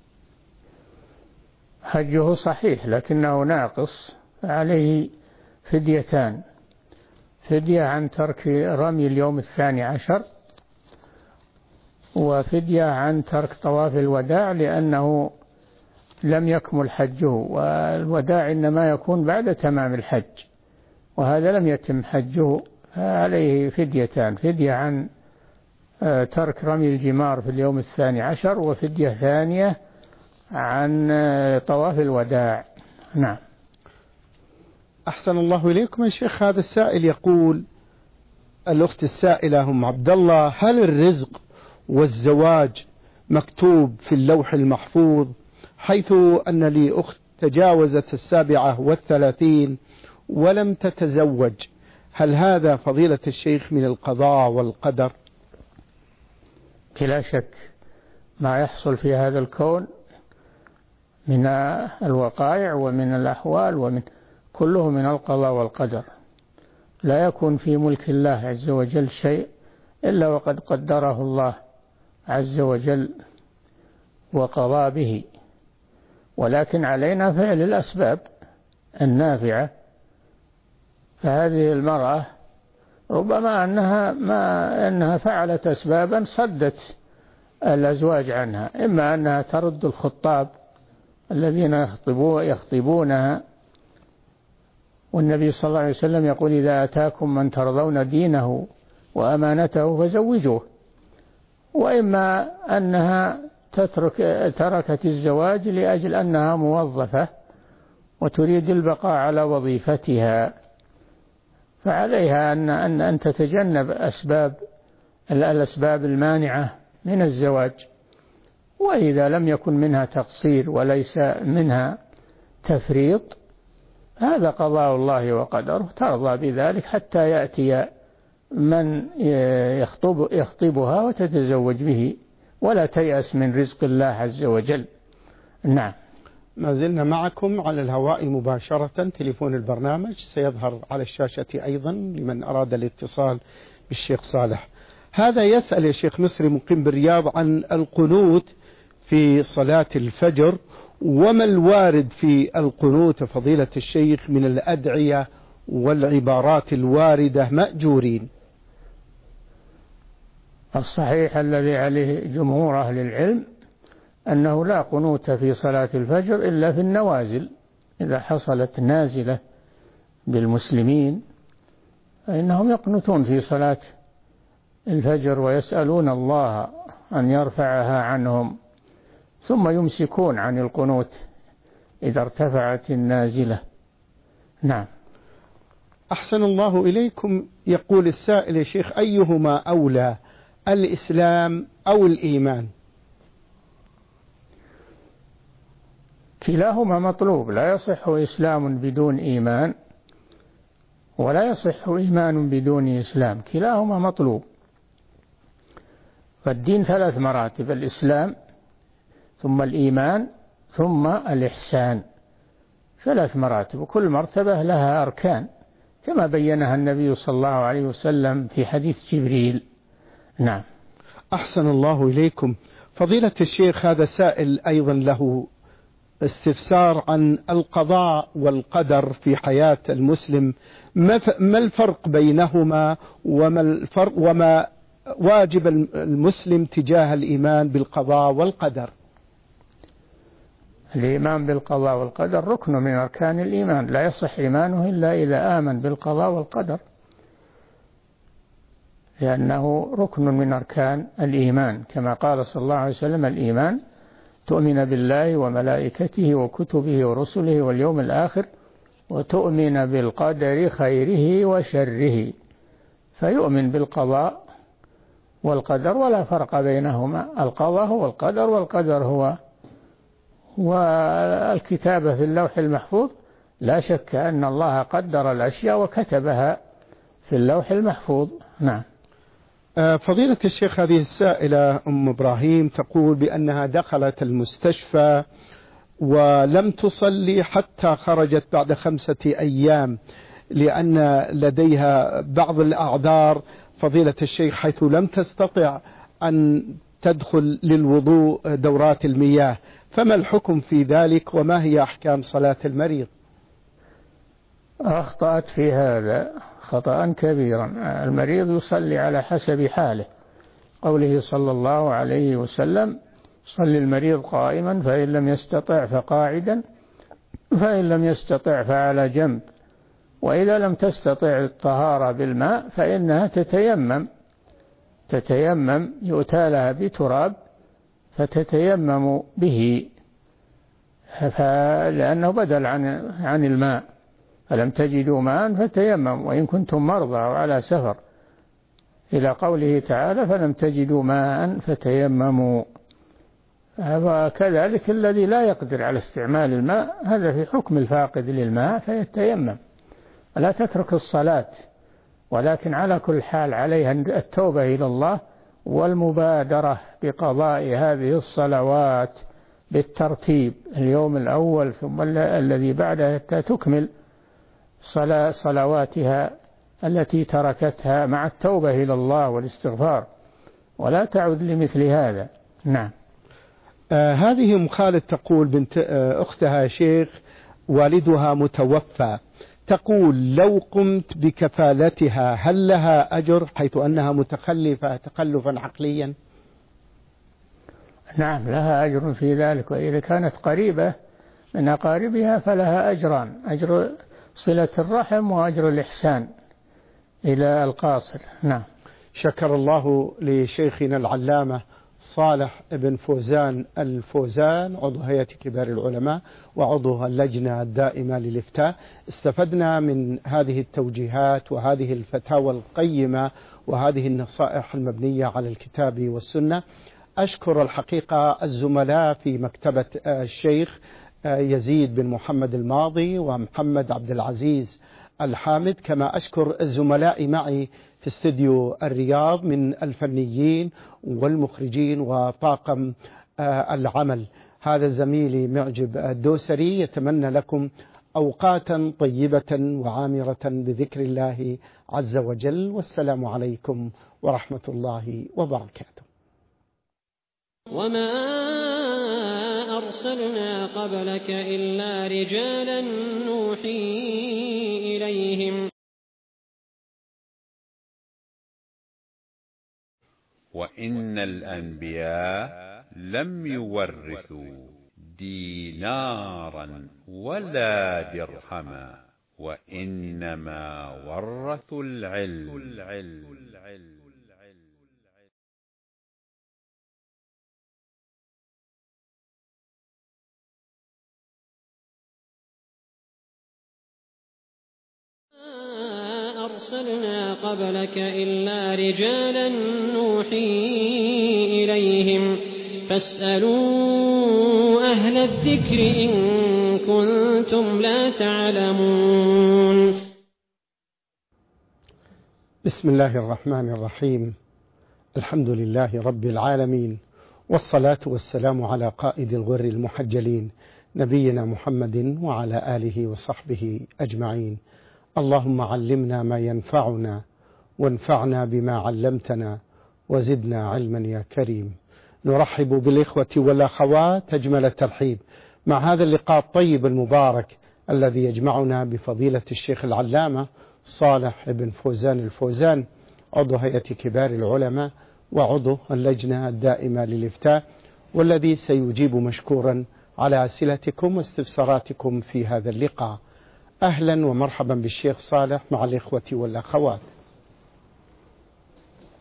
حجه صحيح لكنه ناقص، عليه فديتان: فدية عن ترك رمي اليوم الثاني عشر، وفدية عن ترك طواف الوداع لأنه لم يكمل حجه، والوداع إنما يكون بعد تمام الحج، وهذا لم يتم حجه، عليه فديتان: فدية عن ترك رمي الجمار في اليوم الثاني عشر، وفدية ثانية عن طواف الوداع. نعم. أحسن الله إليكم يا شيخ. هذا السائل يقول: الأخت السائلة أم عبد الله: هل الرزق والزواج مكتوب في اللوح المحفوظ، حيث أن لي أخت تجاوزت السابعة والثلاثين ولم تتزوج؟ هل هذا فضيلة الشيخ من القضاء والقدر؟ بلا شك ما يحصل في هذا الكون من الوقائع ومن الأحوال ومن كله من القضاء والقدر. لا يكون في ملك الله عز وجل شيء إلا وقد قدره الله عز وجل وقضى به، ولكن علينا فعل الأسباب النافعة. فهذه المرأة ربما أنها ما أنها فعلت أسبابا صدت الأزواج عنها، إما أنها ترد الخطاب الذين يخطبونها، والنبي صلى الله عليه وسلم يقول: إذا أتاكم من ترضون دينه وأمانته فزوجوه، وإما أنها تترك تركت الزواج لأجل أنها موظفة وتريد البقاء على وظيفتها، فعليها أن أن أن تتجنب أسباب الأسباب المانعة من الزواج. وإذا لم يكن منها تقصير وليس منها تفريط، هذا قضاء الله وقدره، ترضى بذلك حتى يأتي من يخطب يخطبها وتتزوج به، ولا تيأس من رزق الله عز وجل. نعم. ما زلنا معكم على الهواء مباشرة. تليفون البرنامج سيظهر على الشاشة أيضا لمن أراد الاتصال بالشيخ صالح. هذا يسأل يا شيخ مصري مقيم بالرياض عن القنوت في صلاة الفجر، وما الوارد في القنوت فضيلة الشيخ من الأدعية والعبارات الواردة مأجورين. الصحيح الذي عليه جمهور أهل العلم أنه لا قنوت في صلاة الفجر إلا في النوازل، إذا حصلت نازلة بالمسلمين فإنهم يقنتون في صلاة الفجر ويسألون الله أن يرفعها عنهم، ثم يمسكون عن القنوت إذا ارتفعت النازلة. نعم. أحسن الله إليكم. يقول السائل يا شيخ: أيهما أولى، الإسلام أو الإيمان؟ كلاهما مطلوب، لا يصح إسلام بدون إيمان ولا يصح إيمان بدون إسلام، كلاهما مطلوب. فالدين ثلاث مراتب: الإسلام ثم الإيمان ثم الإحسان، ثلاث مراتب، وكل مرتبة لها أركان كما بينها النبي صلى الله عليه وسلم في حديث جبريل. نعم. أحسن الله إليكم. فضيلة الشيخ هذا سائل أيضا له استفسار عن القضاء والقدر في حياة المسلم، ما الفرق بينهما، وما الفرق وما واجب المسلم تجاه الإيمان بالقضاء والقدر؟ الإيمان بالقضاء والقدر ركن من أركان الإيمان، لا يصح إيمانه إلا إذا آمن بالقضاء والقدر، لأنه ركن من أركان الإيمان، كما قال صلى الله عليه وسلم: الإيمان تؤمن بالله وملائكته وكتبه ورسله واليوم الآخر وتؤمن بالقدر خيره وشره. فيؤمن بالقضاء والقدر ولا فرق بينهما، القضاء هو القدر والقدر هو والكتابة في اللوح المحفوظ. لا شك أن الله قدر الأشياء وكتبها في اللوح المحفوظ. نعم. فضيلة الشيخ، هذه السائلة أم إبراهيم تقول بأنها دخلت المستشفى ولم تصلي حتى خرجت بعد خمسة أيام لأن لديها بعض الأعذار فضيلة الشيخ، حيث لم تستطع أن تدخل للوضوء دورات المياه، فما الحكم في ذلك وما هي أحكام صلاة المريض؟ أخطأت في هذا خطأ كبيرا. المريض يصلي على حسب حاله، قوله صلى الله عليه وسلم: صلي المريض قائما فإن لم يستطع فقاعدا فإن لم يستطع فعلى جنب. وإذا لم تستطع الطهارة بالماء فإنها تتيمم تتيمم يؤتى لها بتراب فتتيمم به، لأنه بدل عن عن الماء. فلم تجدوا ماء فتيمم وإن كنتم مرضى أو على سفر، إلى قوله تعالى: فلم تجدوا ماء فتيمموا. وكذلك الذي لا يقدر على استعمال الماء هذا في حكم الفاقد للماء فيتيمم، لا تترك الصلاة. ولكن على كل حال عليها التوبة إلى الله والمبادرة بقضاء هذه الصلوات بالترتيب، اليوم الأول ثم الذي بعده، حتى تكمل صلواتها التي تركتها مع التوبة إلى الله والاستغفار، ولا تعود لمثل هذا. نعم. آه هذه أم خالد تقول بنت آه أختها شيخ والدها متوفى، تقول: لو قمت بكفالتها هل لها أجر حيث أنها متخلفة تخلفا عقليا؟ نعم، لها أجر في ذلك، وإذا كانت قريبة من أقاربها فلها أجران: أجر صلة الرحم وأجر الإحسان إلى القاصر. نعم. شكر الله لشيخنا العلامة صالح بن فوزان الفوزان، عضو هيئة كبار العلماء وعضو اللجنة الدائمة للإفتاء. استفدنا من هذه التوجيهات وهذه الفتاوى القيمة وهذه النصائح المبنية على الكتاب والسنة. أشكر الحقيقة الزملاء في مكتبة الشيخ يزيد بن محمد الماضي ومحمد عبد العزيز الحامد، كما أشكر الزملاء معي في استديو الرياض من الفنيين والمخرجين وطاقم العمل. هذا زميلي معجب الدوسري، يتمنى لكم أوقاتا طيبة وعامرة بذكر الله عز وجل، والسلام عليكم ورحمة الله وبركاته. وما أرسلنا قبلك إلا رجالا نوحي إليهم. وإن الأنبياء لم يورثوا دينارا ولا درهما وإنما ورثوا العلم. أرسلنا قبلك إلا رجالا نوحي إليهم فاسألوا أهل الذكر إن كنتم لا تعلمون. بسم الله الرحمن الرحيم. الحمد لله رب العالمين، والصلاة والسلام على قائد الغر المحجلين نبينا محمد وعلى آله وصحبه أجمعين. اللهم علمنا ما ينفعنا وانفعنا بما علمتنا وزدنا علما يا كريم. نرحب بالإخوة والأخوات أجمل الترحيب مع هذا اللقاء الطيب المبارك الذي يجمعنا بفضيلة الشيخ العلامة صالح بن فوزان الفوزان، عضو هيئة كبار العلماء وعضو اللجنة الدائمة للإفتاء، والذي سيجيب مشكورا على أسئلتكم واستفساراتكم في هذا اللقاء. أهلا ومرحبا بالشيخ صالح مع الإخوة والأخوات.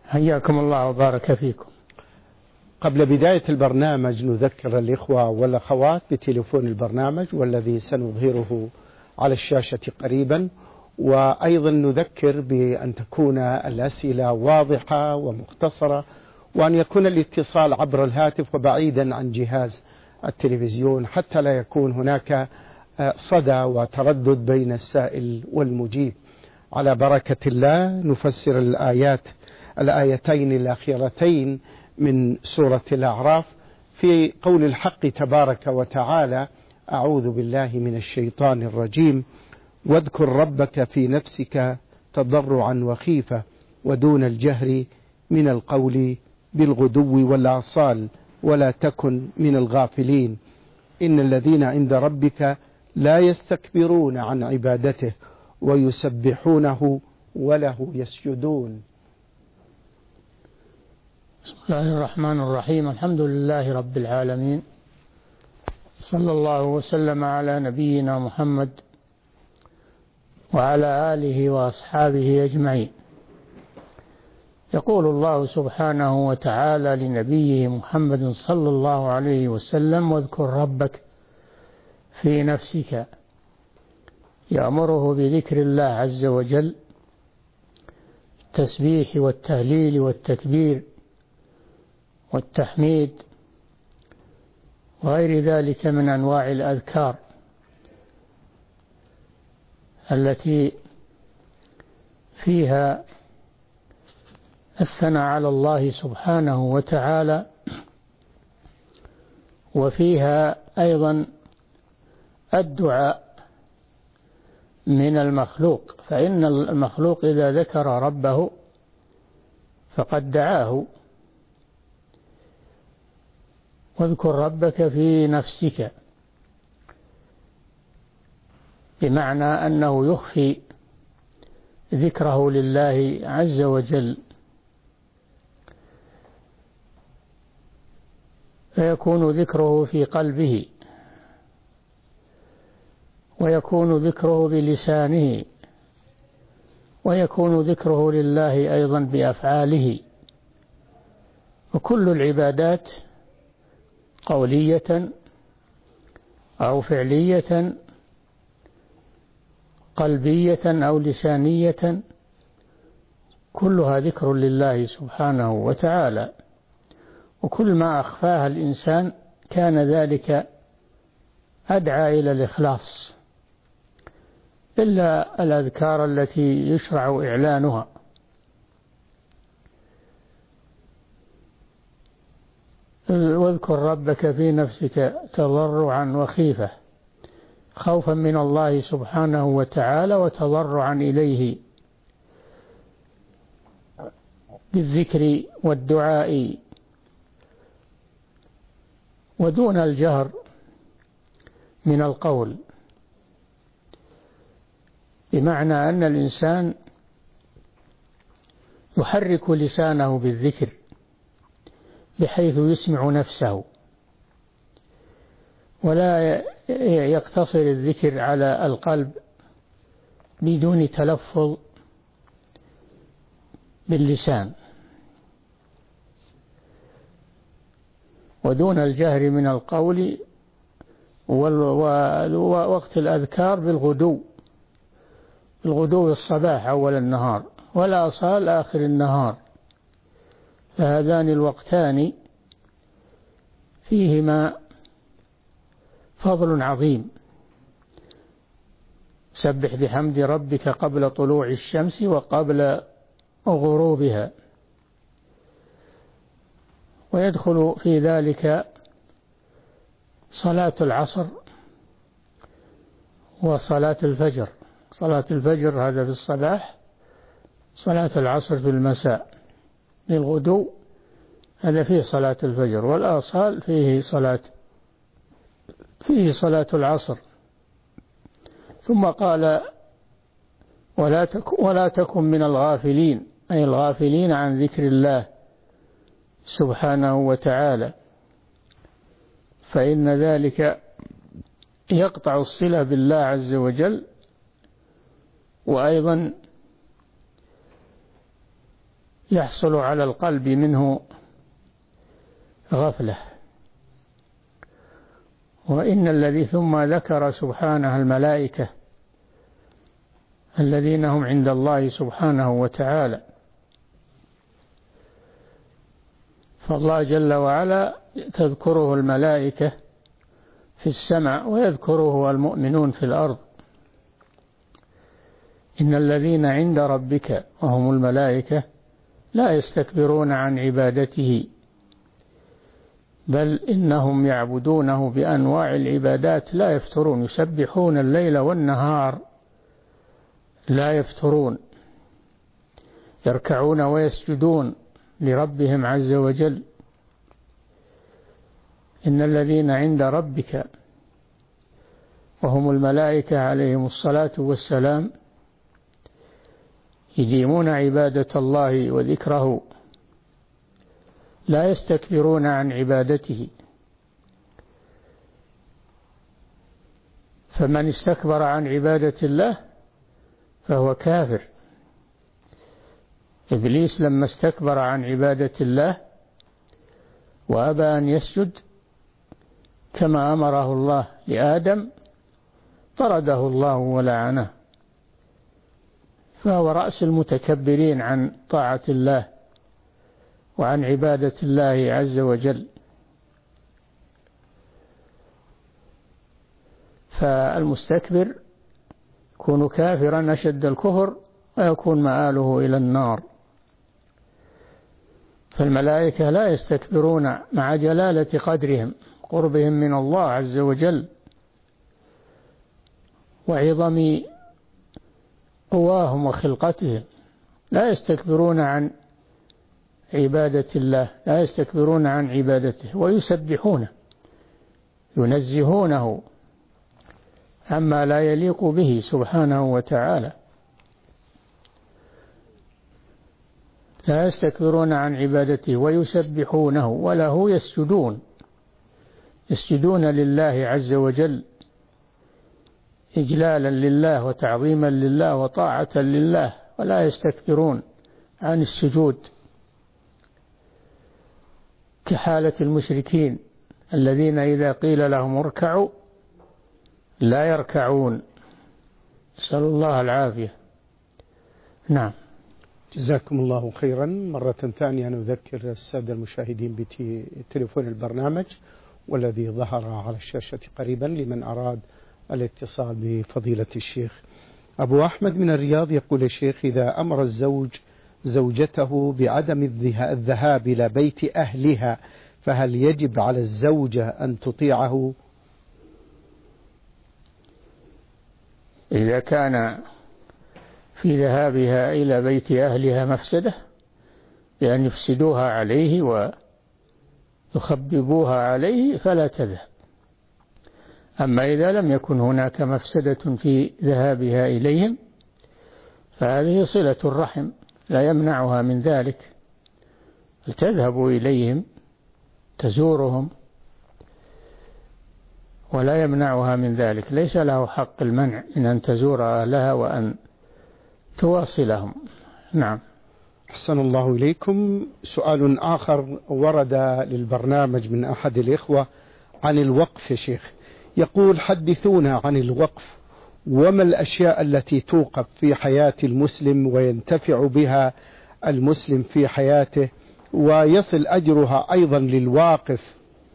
حياكم الله وبارك فيكم. قبل بداية البرنامج نذكر الإخوة والأخوات بتليفون البرنامج والذي سنظهره على الشاشة قريبا، وأيضا نذكر بأن تكون الأسئلة واضحة ومختصرة، وأن يكون الاتصال عبر الهاتف وبعيدا عن جهاز التلفزيون حتى لا يكون هناك صدى وتردد بين السائل والمجيب. على بركة الله نفسر الآيات الآيتين الأخيرتين من سورة الأعراف في قول الحق تبارك وتعالى: أعوذ بالله من الشيطان الرجيم، واذكر ربك في نفسك تضرعا وخيفة ودون الجهر من القول بالغدو والآصال ولا تكن من الغافلين إن الذين عند ربك لا يستكبرون عن عبادته ويسبحونه وله يسجدون. بسم الله الرحمن الرحيم. الحمد لله رب العالمين، صلى الله وسلم على نبينا محمد وعلى آله وأصحابه أجمعين. يقول الله سبحانه وتعالى لنبيه محمد صلى الله عليه وسلم: واذكر ربك في نفسك، يأمره بذكر الله عز وجل، التسبيح والتهليل والتكبير والتحميد وغير ذلك من أنواع الأذكار التي فيها الثناء على الله سبحانه وتعالى، وفيها أيضا الدعاء من المخلوق، فإن المخلوق إذا ذكر ربه فقد دعاه. واذكر ربك في نفسك بمعنى أنه يخفي ذكره لله عز وجل، فيكون ذكره في قلبه، ويكون ذكره بلسانه، ويكون ذكره لله أيضا بأفعاله. وكل العبادات قولية أو فعلية، قلبية أو لسانية، كلها ذكر لله سبحانه وتعالى. وكل ما أخفاها الإنسان كان ذلك أدعى إلى الإخلاص، إلا الأذكار التي يشرع إعلانها. واذكر ربك في نفسك تضرعا وخيفة، خوفا من الله سبحانه وتعالى وتضرعا إليه بالذكر والدعاء ودون الجهر من القول، بمعنى أن الإنسان يحرك لسانه بالذكر بحيث يسمع نفسه، ولا يقتصر الذكر على القلب بدون تلفظ باللسان، ودون الجهر من القول، ووقت الأذكار بالغدو، الغدو الصباح أول النهار والآصال آخر النهار، فهذان الوقتان فيهما فضل عظيم. سبح بحمد ربك قبل طلوع الشمس وقبل غروبها. ويدخل في ذلك صلاة العصر وصلاة الفجر. صلاة الفجر هذا في الصباح، صلاة العصر في المساء. للغدو هذا فيه صلاة الفجر، والآصال فيه صلاة فيه صلاة العصر. ثم قال: ولا تكن, ولا تكن من الغافلين، أي الغافلين عن ذكر الله سبحانه وتعالى، فإن ذلك يقطع الصلة بالله عز وجل، وأيضا يحصل على القلب منه غفلة. وإن الذي ثم ذكر سبحانه الملائكة الذين هم عند الله سبحانه وتعالى، فالله جل وعلا تذكره الملائكة في السماء ويذكره المؤمنون في الأرض. إن الذين عند ربك وهم الملائكة لا يستكبرون عن عبادته بل إنهم يعبدونه بأنواع العبادات لا يفترون، يسبحون الليل والنهار لا يفترون، يركعون ويسجدون لربهم عز وجل. إن الذين عند ربك وهم الملائكة عليهم الصلاة والسلام يديمون عبادة الله وذكره لا يستكبرون عن عبادته. فمن استكبر عن عبادة الله فهو كافر. إبليس لما استكبر عن عبادة الله وأبى أن يسجد كما أمره الله لآدم طرده الله ولعنه، فهو رأس المتكبرين عن طاعة الله وعن عبادة الله عز وجل. فالمستكبر يكون كافرا أشد الكفر ويكون مآله إلى النار. فالملائكة لا يستكبرون مع جلالة قدرهم قربهم من الله عز وجل وعظم قواهم وخلقتهم، لا يستكبرون عن عبادة الله، لا يستكبرون عن عبادته ويسبحونه ينزهونه عما لا يليق به سبحانه وتعالى. لا يستكبرون عن عبادته ويسبحونه وله يسجدون، يسجدون لله عز وجل إجلالا لله وتعظيما لله وطاعة لله، ولا يستكبرون عن السجود كحالة المشركين الذين إذا قيل لهم اركعوا لا يركعون، نسأل الله العافية. نعم. جزاكم الله خيرا. مرة ثانية نذكر السادة المشاهدين بتليفون البرنامج والذي ظهر على الشاشة قريبا لمن أراد الاتصال بفضيلة الشيخ. أبو أحمد من الرياض يقول: الشيخ، إذا أمر الزوج زوجته بعدم الذهاب إلى بيت أهلها فهل يجب على الزوجة أن تطيعه؟ إذا كان في ذهابها إلى بيت أهلها مفسدة بأن يفسدوها عليه ويخببوها عليه فلا تذهب. أما إذا لم يكن هناك مفسدة في ذهابها إليهم فهذه صلة الرحم لا يمنعها من ذلك، تذهب إليهم تزورهم ولا يمنعها من ذلك، ليس له حق المنع من أن تزور أهلها وأن تواصلهم. نعم. أحسن الله إليكم. سؤال آخر ورد للبرنامج من أحد الإخوة عن الوقف يا شيخ، يقول: حدثونا عن الوقف، وما الأشياء التي توقف في حياة المسلم وينتفع بها المسلم في حياته ويصل أجرها أيضا للواقف؟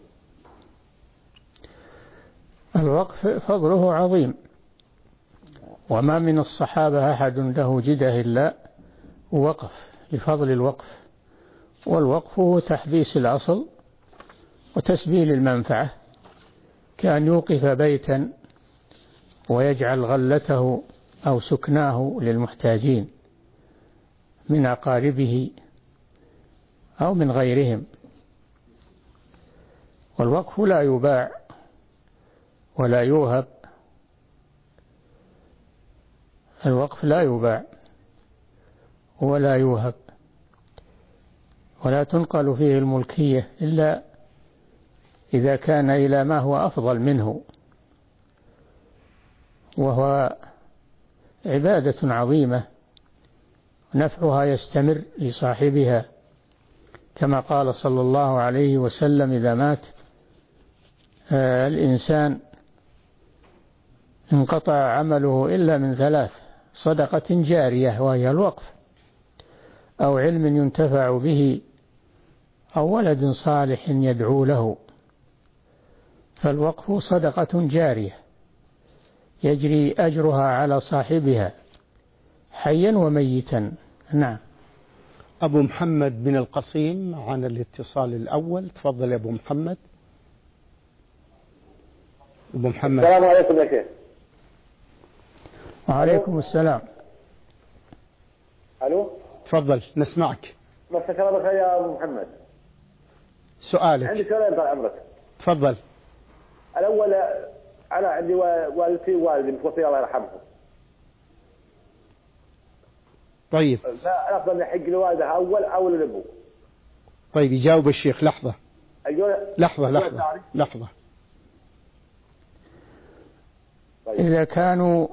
الوقف فضله عظيم، وما من الصحابة أحد له جده إلا وقف لفضل الوقف. والوقف هو تحبيس الأصل وتسبيل المنفعة، كأن يوقف بيتا ويجعل غلته أو سكناه للمحتاجين من أقاربه أو من غيرهم. والوقف لا يباع ولا يوهب، الوقف لا يباع ولا يوهب ولا تنقل فيه الملكية إلا إذا كان إلى ما هو أفضل منه، وهو عبادة عظيمة نفعها يستمر لصاحبها، كما قال صلى الله عليه وسلم: إذا مات الإنسان انقطع عمله إلا من ثلاث: صدقة جارية وهي الوقف، أو علم ينتفع به، أو ولد صالح يدعو له. فالوقف صدقة جارية يجري أجرها على صاحبها حيا وميتا. نعم. أبو محمد من القصيم عن الاتصال الأول، تفضل يا أبو محمد. أبو محمد. السلام عليكم يا شيخ. وعليكم السلام. ألو. تفضل نسمعك. مساك الله بالخير يا أبو محمد. سؤالك. عندي سؤالين طال عمرك. تفضل. الأول، أنا عندي والدتي ووالدي متوفي الله يرحمهم. طيب. فالأفضل نحق لوالدها أول أو للأبو؟ طيب يجاوب الشيخ. لحظة. لحظة لحظة لحظة. طيب. إذا كانوا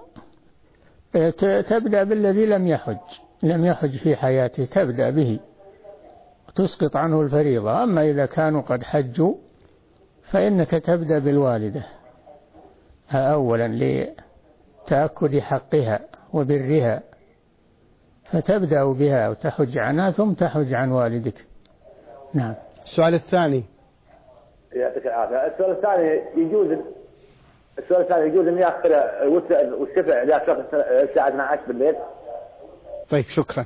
تبدأ بالذي لم يحج لم يحج في حياته، تبدأ به وتسقط عنه الفريضة. أما إذا كانوا قد حجوا فإنك تبدأ بالوالدة أولا لتأكد حقها وبرها، فتبدأ بها وتحج عنها ثم تحج عن والدك. نعم. السؤال الثاني. يعطيك العافية. السؤال الثاني يجوز السؤال الثاني يجوز أن يأخر الوتر والشفع إلى الساعة اثنتي عشرة بالليل؟ طيب شكرا.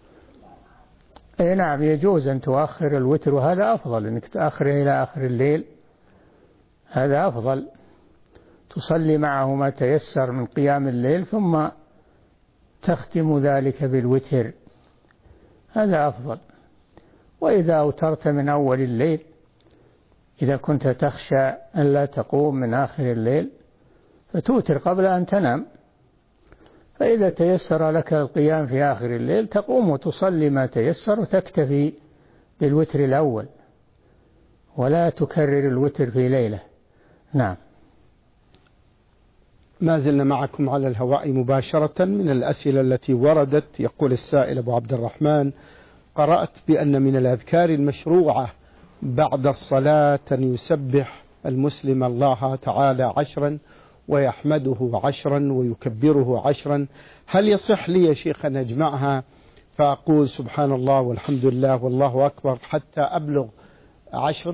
اي نعم، يجوز أن تؤخر الوتر، وهذا أفضل، أنك تأخره إلى آخر الليل، هذا أفضل. تصلي معه ما تيسر من قيام الليل ثم تختم ذلك بالوتر، هذا أفضل. وإذا أوترت من أول الليل، إذا كنت تخشى أن لا تقوم من آخر الليل، فتوتر قبل أن تنام. فإذا تيسر لك القيام في آخر الليل تقوم وتصلي ما تيسر وتكتفي بالوتر الأول، ولا تكرر الوتر في ليلة. نعم. ما زلنا معكم على الهواء مباشرة. من الأسئلة التي وردت، يقول السائل أبو عبد الرحمن: قرأت بأن من الأذكار المشروعة بعد الصلاة أن يسبح المسلم الله تعالى عشرا ويحمده عشرا ويكبره عشرا، هل يصح لي يا شيخ أن أجمعها فأقول سبحان الله والحمد لله والله أكبر حتى أبلغ عشر؟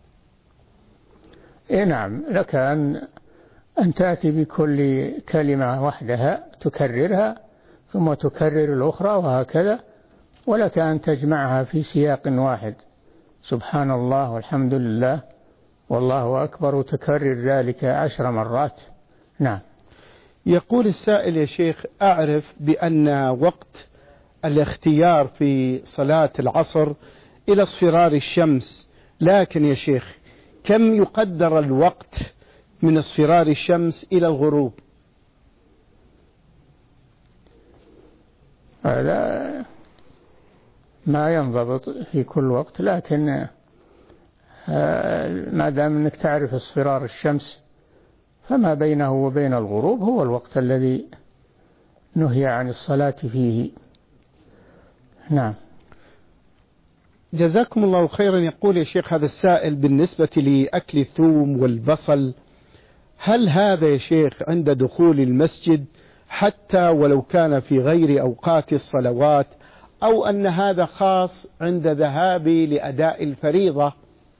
إيه نعم، لك أن أن تأتي بكل كلمة وحدها تكررها ثم تكرر الأخرى وهكذا، ولك أن تجمعها في سياق واحد: سبحان الله والحمد لله والله أكبر، وتكرر ذلك عشر مرات. نعم. يقول السائل: يا شيخ، أعرف بأن وقت الاختيار في صلاة العصر إلى اصفرار الشمس، لكن يا شيخ كم يقدر الوقت من اصفرار الشمس إلى الغروب؟ هذا ما ينضبط في كل وقت، لكن ما دام أنك تعرف اصفرار الشمس فما بينه وبين الغروب هو الوقت الذي نهي عن الصلاة فيه. نعم. جزاكم الله خيرا. يقول يا شيخ هذا السائل: بالنسبة لأكل الثوم والبصل، هل هذا يا شيخ عند دخول المسجد حتى ولو كان في غير أوقات الصلوات، أو أن هذا خاص عند ذهابي لأداء الفريضة؟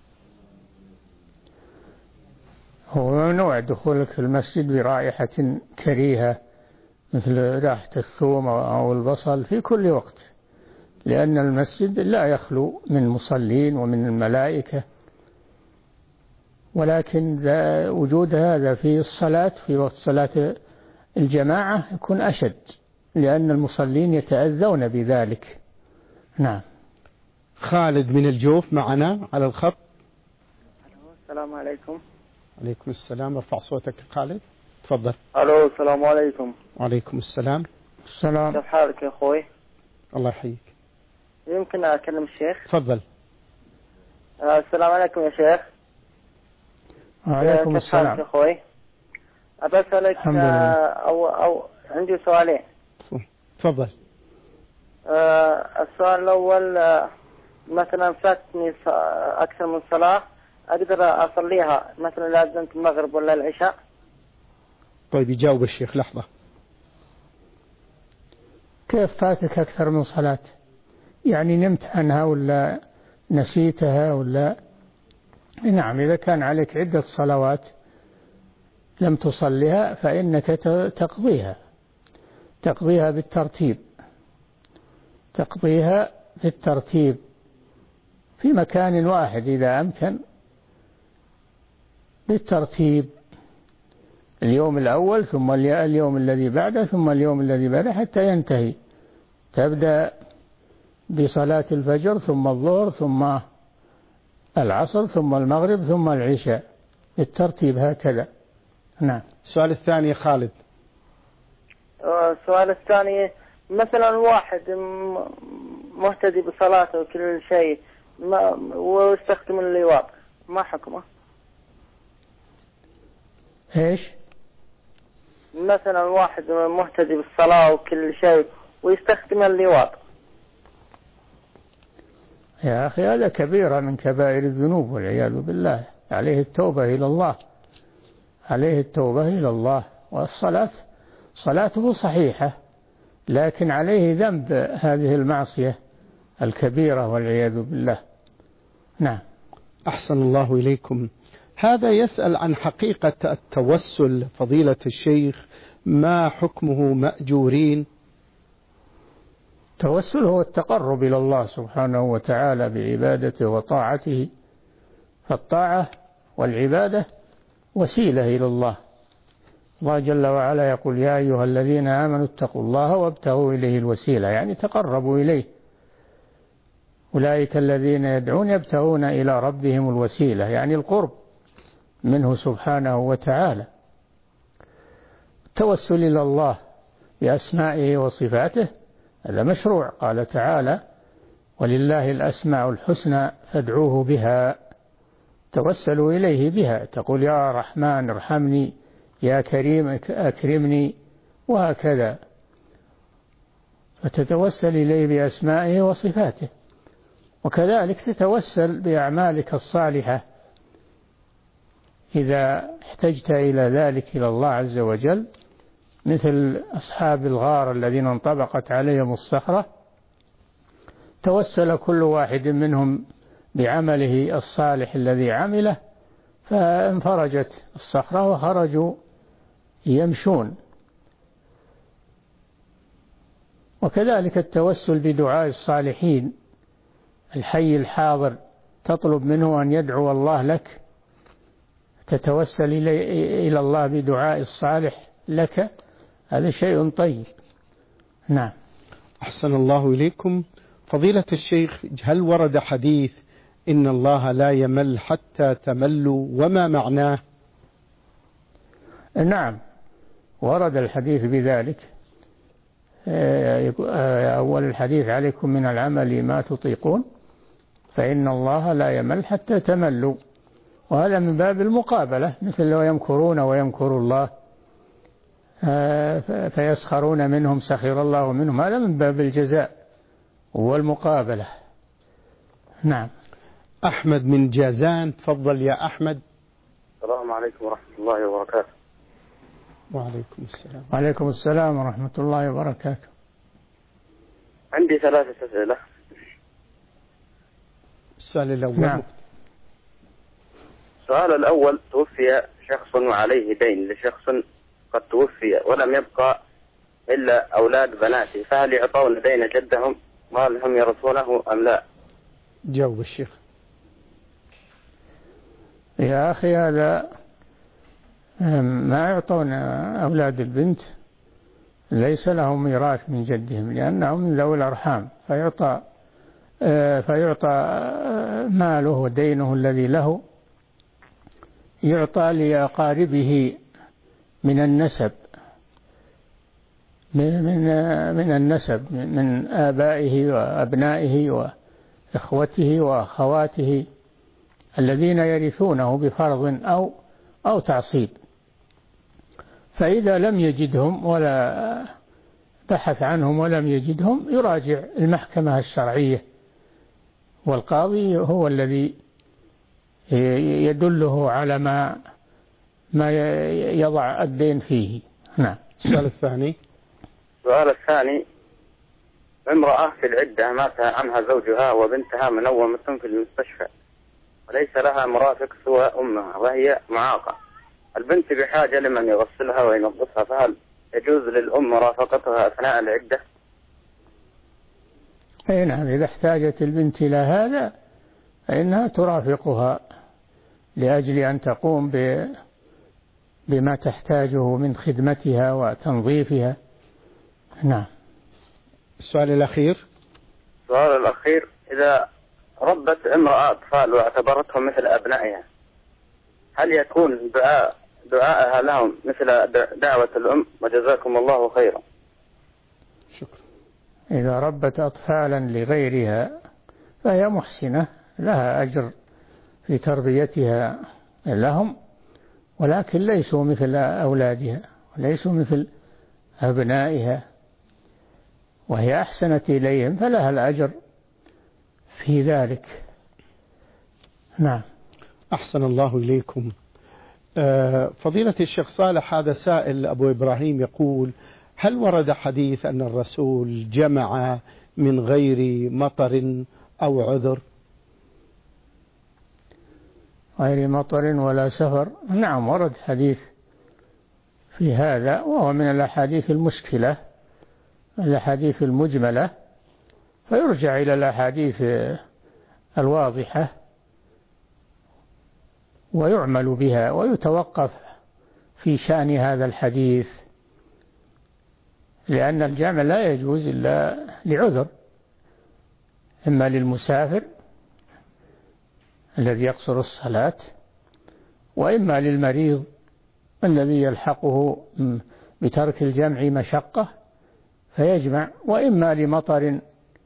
هو ممنوع دخولك في المسجد برائحة كريهة مثل رائحة الثوم أو البصل في كل وقت، لأن المسجد لا يخلو من مصلين ومن الملائكة، ولكن وجود هذا في الصلاة في وقت صلاة الجماعة يكون أشد، لأن المصلين يتأذون بذلك. نعم. خالد من الجوف معنا على الخط. السلام عليكم. عليكم السلام. ارفع صوتك خالد، تفضل. الو السلام عليكم. وعليكم السلام. السلام. كيف حالك يا اخوي؟ الله يحييك. يمكن اكلم الشيخ؟ تفضل. آه السلام عليكم يا شيخ. وعليكم كيف السلام. حالك يا اخوي؟ ابى اسالك آه او او عندي سؤالين. تفضل. آه السؤال الأول، آه مثلا فاتني أكثر من صلاة أقدر أصليها مثلا لازمت المغرب ولا العشاء؟ طيب يجاوب الشيخ لحظة. كيف فاتك أكثر من صلاة؟ يعني نمت عنها ولا نسيتها ولا؟ نعم، إذا كان عليك عدة صلوات لم تصليها فإنك تقضيها تقضيها بالترتيب تقضيها بالترتيب في مكان واحد إذا أمكن، بالترتيب، اليوم الأول ثم اليوم الذي بعده ثم اليوم الذي بعده حتى ينتهي. تبدأ بصلاة الفجر ثم الظهر ثم العصر ثم المغرب ثم العشاء بالترتيب هكذا. نعم. السؤال الثاني خالد. السؤال الثاني، مثلا واحد مهتدي بصلاته وكل شيء ويستخدم اللواط، ما حكمه؟ ايش؟ مثلا واحد مهتدي بالصلاة وكل شيء ويستخدم اللواط. يا أخي هذا كبيرة من كبائر الذنوب والعياذ بالله، عليه التوبة إلى الله عليه التوبة إلى الله والصلاة صلاته صحيحة، لكن عليه ذنب هذه المعصية الكبيرة والعياذ بالله. نعم. أحسن الله إليكم. هذا يسأل عن حقيقة التوسل فضيلة الشيخ، ما حكمه مأجورين؟ التوسل هو التقرب إلى الله سبحانه وتعالى بعبادته وطاعته، فالطاعة والعبادة وسيلة إلى الله. الله جل وعلا يقول: يا أيها الذين آمنوا اتقوا الله وابتغوا إليه الوسيلة، يعني تقربوا إليه. أولئك الذين يدعون يبتغون إلى ربهم الوسيلة، يعني القرب منه سبحانه وتعالى. التوسل إلى الله بأسمائه وصفاته هذا مشروع، قال تعالى: ولله الأسماء الحسنى فادعوه بها، توسلوا إليه بها، تقول: يا رحمن ارحمني، يا كريم أكرمني، وهكذا، فتتوسل إليه بأسمائه وصفاته. وكذلك تتوسل بأعمالك الصالحة إذا احتجت إلى ذلك إلى الله عز وجل، مثل أصحاب الغار الذين انطبقت عليهم الصخرة، توسل كل واحد منهم بعمله الصالح الذي عمله فانفرجت الصخرة وخرجوا يمشون. وكذلك التوسل بدعاء الصالحين، الحي الحاضر تطلب منه أن يدعو الله لك، تتوسل إلى الله بدعاء الصالح لك، هذا شيء طيب. نعم. أحسن الله إليكم. فضيلة الشيخ، هل ورد حديث إن الله لا يمل حتى تملوا، وما معناه؟ نعم، ورد الحديث بذلك. أول الحديث: عليكم من العمل ما تطيقون فإن الله لا يمل حتى تملوا، وهذا من باب المقابلة، مثل لو يمكرون ويمكر الله فيسخرون منهم سخر الله منهم، هذا من باب الجزاء والمقابلة. نعم. أحمد من جازان، تفضل يا أحمد. السلام عليكم ورحمة الله وبركاته. وعليكم السلام. وعليكم السلام ورحمة الله وبركاته. عندي ثلاثة أسئلة. السؤال الأول. نعم. السؤال الأول: توفي شخص وعليه دين لشخص قد توفي ولم يبقى إلا أولاد بناته، فهل يعطون دين جدهم وهل هم يرثونه أم لا؟ جاوب الشيخ. يا أخي هذا ما يعطون أولاد البنت، ليس لهم ميراث من جدهم لأنهم من ذوي الأرحام، فيعطى فيعطى ماله ودينه الذي له يعطى لأقاربه من النسب من من النسب من آبائه وأبنائه وإخوته وأخواته الذين يرثونه بفرض أو أو تعصيب. فإذا لم يجدهم ولا بحث عنهم ولم يجدهم يراجع المحكمة الشرعية، والقاضي هو الذي يدله على ما ما يضع الدين فيه. نعم. السؤال الثاني. السؤال الثاني: امرأة في العدة مات عنها زوجها وبنتها منومة في المستشفى وليس لها مرافق سوى أمها وهي معاقة. البنت بحاجة لمن يغسلها وينظفها، فهل يجوز للأم مرافقتها أثناء العدة؟ أي نعم، إذا احتاجت البنت إلى هذا فإنها ترافقها لأجل أن تقوم بما تحتاجه من خدمتها وتنظيفها. نعم. السؤال الأخير. السؤال الأخير: إذا ربت امرأة أطفال واعتبرتهم مثل أبنائها، هل يكون دعاء دعاءها لهم مثل دعوة الأم؟ وجزاكم الله خيرا. شكرا. إذا ربت أطفالا لغيرها فهي محسنة، لها أجر في تربيتها لهم، ولكن ليسوا مثل أولادها وليسوا مثل أبنائها، وهي أحسنت إليهم فلها الأجر في ذلك. نعم. أحسن الله إليكم. فضيلة الشيخ صالح، هذا سائل أبو إبراهيم يقول: هل ورد حديث أن الرسول جمع من غير مطر أو عذر؟ غير مطر ولا سفر، نعم ورد حديث في هذا، وهو من الأحاديث المشكلة، الأحاديث المجملة، فيرجع إلى الأحاديث الواضحة ويعمل بها، ويتوقف في شأن هذا الحديث، لأن الجمع لا يجوز إلا لعذر، إما للمسافر الذي يقصر الصلاة، وإما للمريض الذي يلحقه بترك الجمع مشقة فيجمع، وإما لمطر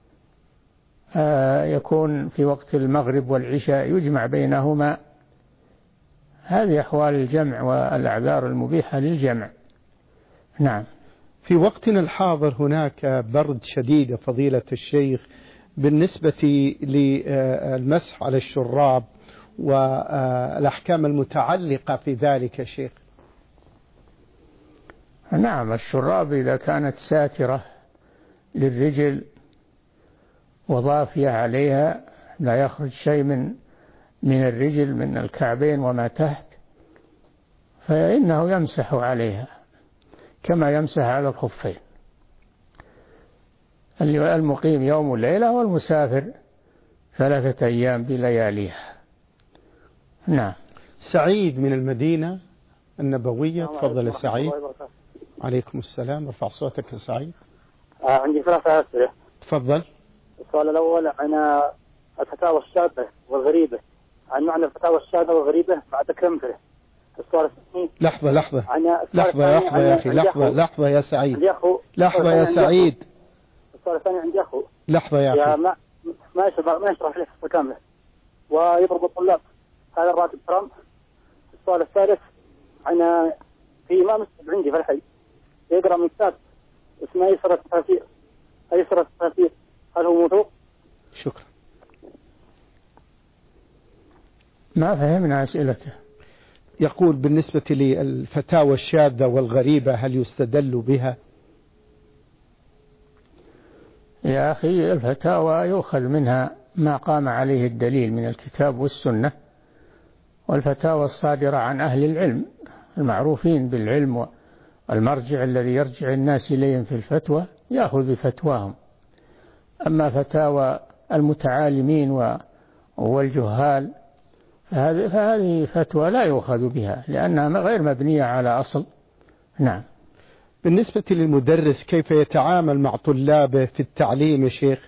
يكون في وقت المغرب والعشاء يجمع بينهما. هذه أحوال الجمع والأعذار المبيحة للجمع. نعم. في وقتنا الحاضر هناك برد شديد فضيلة الشيخ، بالنسبة للمسح على الشراب والأحكام المتعلقة في ذلك يا شيخ. نعم، الشراب إذا كانت ساترة للرجل وضافية عليها لا يخرج شيء من من الرجل من الكعبين وما تحت، فإنه يمسح عليها كما يمسح على الخفين، المقيم يوم وليلة والمسافر ثلاثة أيام بلياليها. نعم. سعيد من المدينة النبوية، تفضل يا سعيد. عليكم السلام، ارفع صوتك يا سعيد. آه عندي ثلاثة أسئلة. تفضل. السؤال الأول عن الفتاوى الشاذة والغريبة، عن معنى الفتاوى الشاذة والغريبة مع تكرمته. السؤال الثاني. لحظة لحظة عن لحظة لحظة يا أخي، لحظة لحظة يا سعيد، لحظة يا سعيد. السؤال الثاني عندي أخو. لحظة يا أخي. ما ما يشرح ما يشرح لي القصة كاملة ويضرب الطلاب، هذا الراتب حرام. السؤال الثالث عن في إمام مسجد عندي في الحي يقرأ من كتاب اسمه أيسر التفاسير، أيسر التفاسير، هل هو موثوق؟ شكرا. ما فهمنا أسئلته. يقول بالنسبة للفتاوى الشاذة والغريبة هل يستدل بها؟ يا أخي الفتاوى يؤخذ منها ما قام عليه الدليل من الكتاب والسنة، والفتاوى الصادرة عن أهل العلم المعروفين بالعلم والمرجع الذي يرجع الناس إليهم في الفتوى يأخذ بفتواهم. أما فتاوى المتعالمين والجهال فهذه فتوى لا يؤخذ بها لأنها غير مبنية على أصل. نعم. بالنسبة للمدرس كيف يتعامل مع طلابه في التعليم يا شيخ؟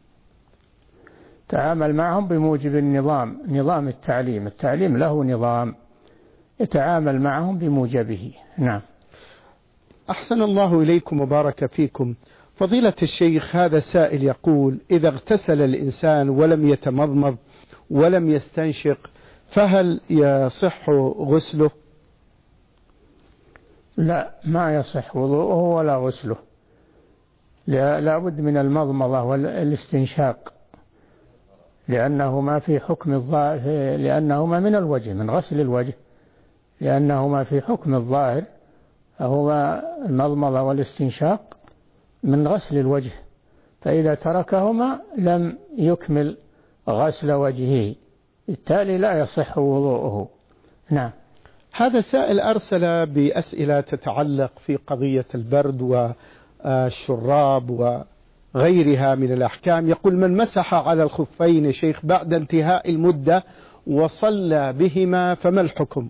تعامل معهم بموجب النظام، نظام التعليم، التعليم له نظام يتعامل معهم بموجبه. نعم. أحسن الله إليكم وبارك فيكم. فضيلة الشيخ، هذا سائل يقول: إذا اغتسل الإنسان ولم يتمضمض ولم يستنشق فهل يصح غسله؟ لا، ما يصح وضوءه ولا غسله، لا بد من المضمضة والاستنشاق، لأنهما في حكم الظاهر، لأنهما من الوجه، من غسل الوجه، لأنهما في حكم الظاهر، هما المضمضة والاستنشاق من غسل الوجه، فإذا تركهما لم يكمل غسل وجهه، بالتالي لا يصح وضوءه. نعم. هذا سائل أرسل بأسئلة تتعلق في قضية البرد والشراب وغيرها من الأحكام. يقول: من مسح على الخفين شيخ بعد انتهاء المدة وصلى بهما فما الحكم؟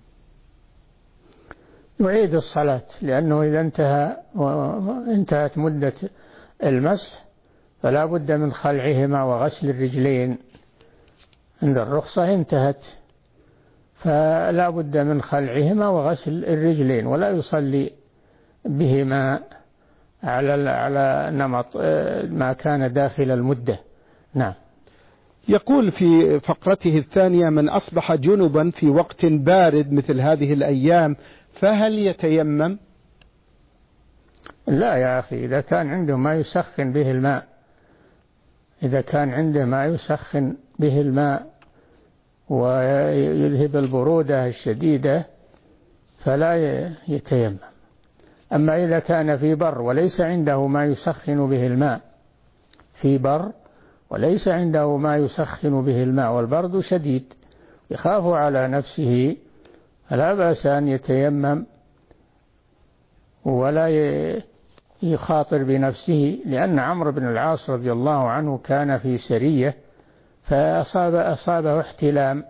يعيد الصلاة، لأنه إذا انتهى انتهت مدة المسح فلا بد من خلعهما وغسل الرجلين، عند الرخصة انتهت فلا بد من خلعهما وغسل الرجلين، ولا يصلي بهما على على نمط ما كان داخل المدة. نعم. يقول في فقرته الثانية: من أصبح جنبا في وقت بارد مثل هذه الأيام فهل يتيمم؟ لا يا أخي، إذا كان عنده ما يسخن به الماء، إذا كان عنده ما يسخن به الماء ويذهب البرودة الشديدة فلا يتيمم. أما إذا كان في بر وليس عنده ما يسخن به الماء، في بر وليس عنده ما يسخن به الماء والبرد شديد يخاف على نفسه، فلا بأس أن يتيمم ولا يخاطر بنفسه، لأن عمرو بن العاص رضي الله عنه كان في سرية فأصاب أصابه احتلام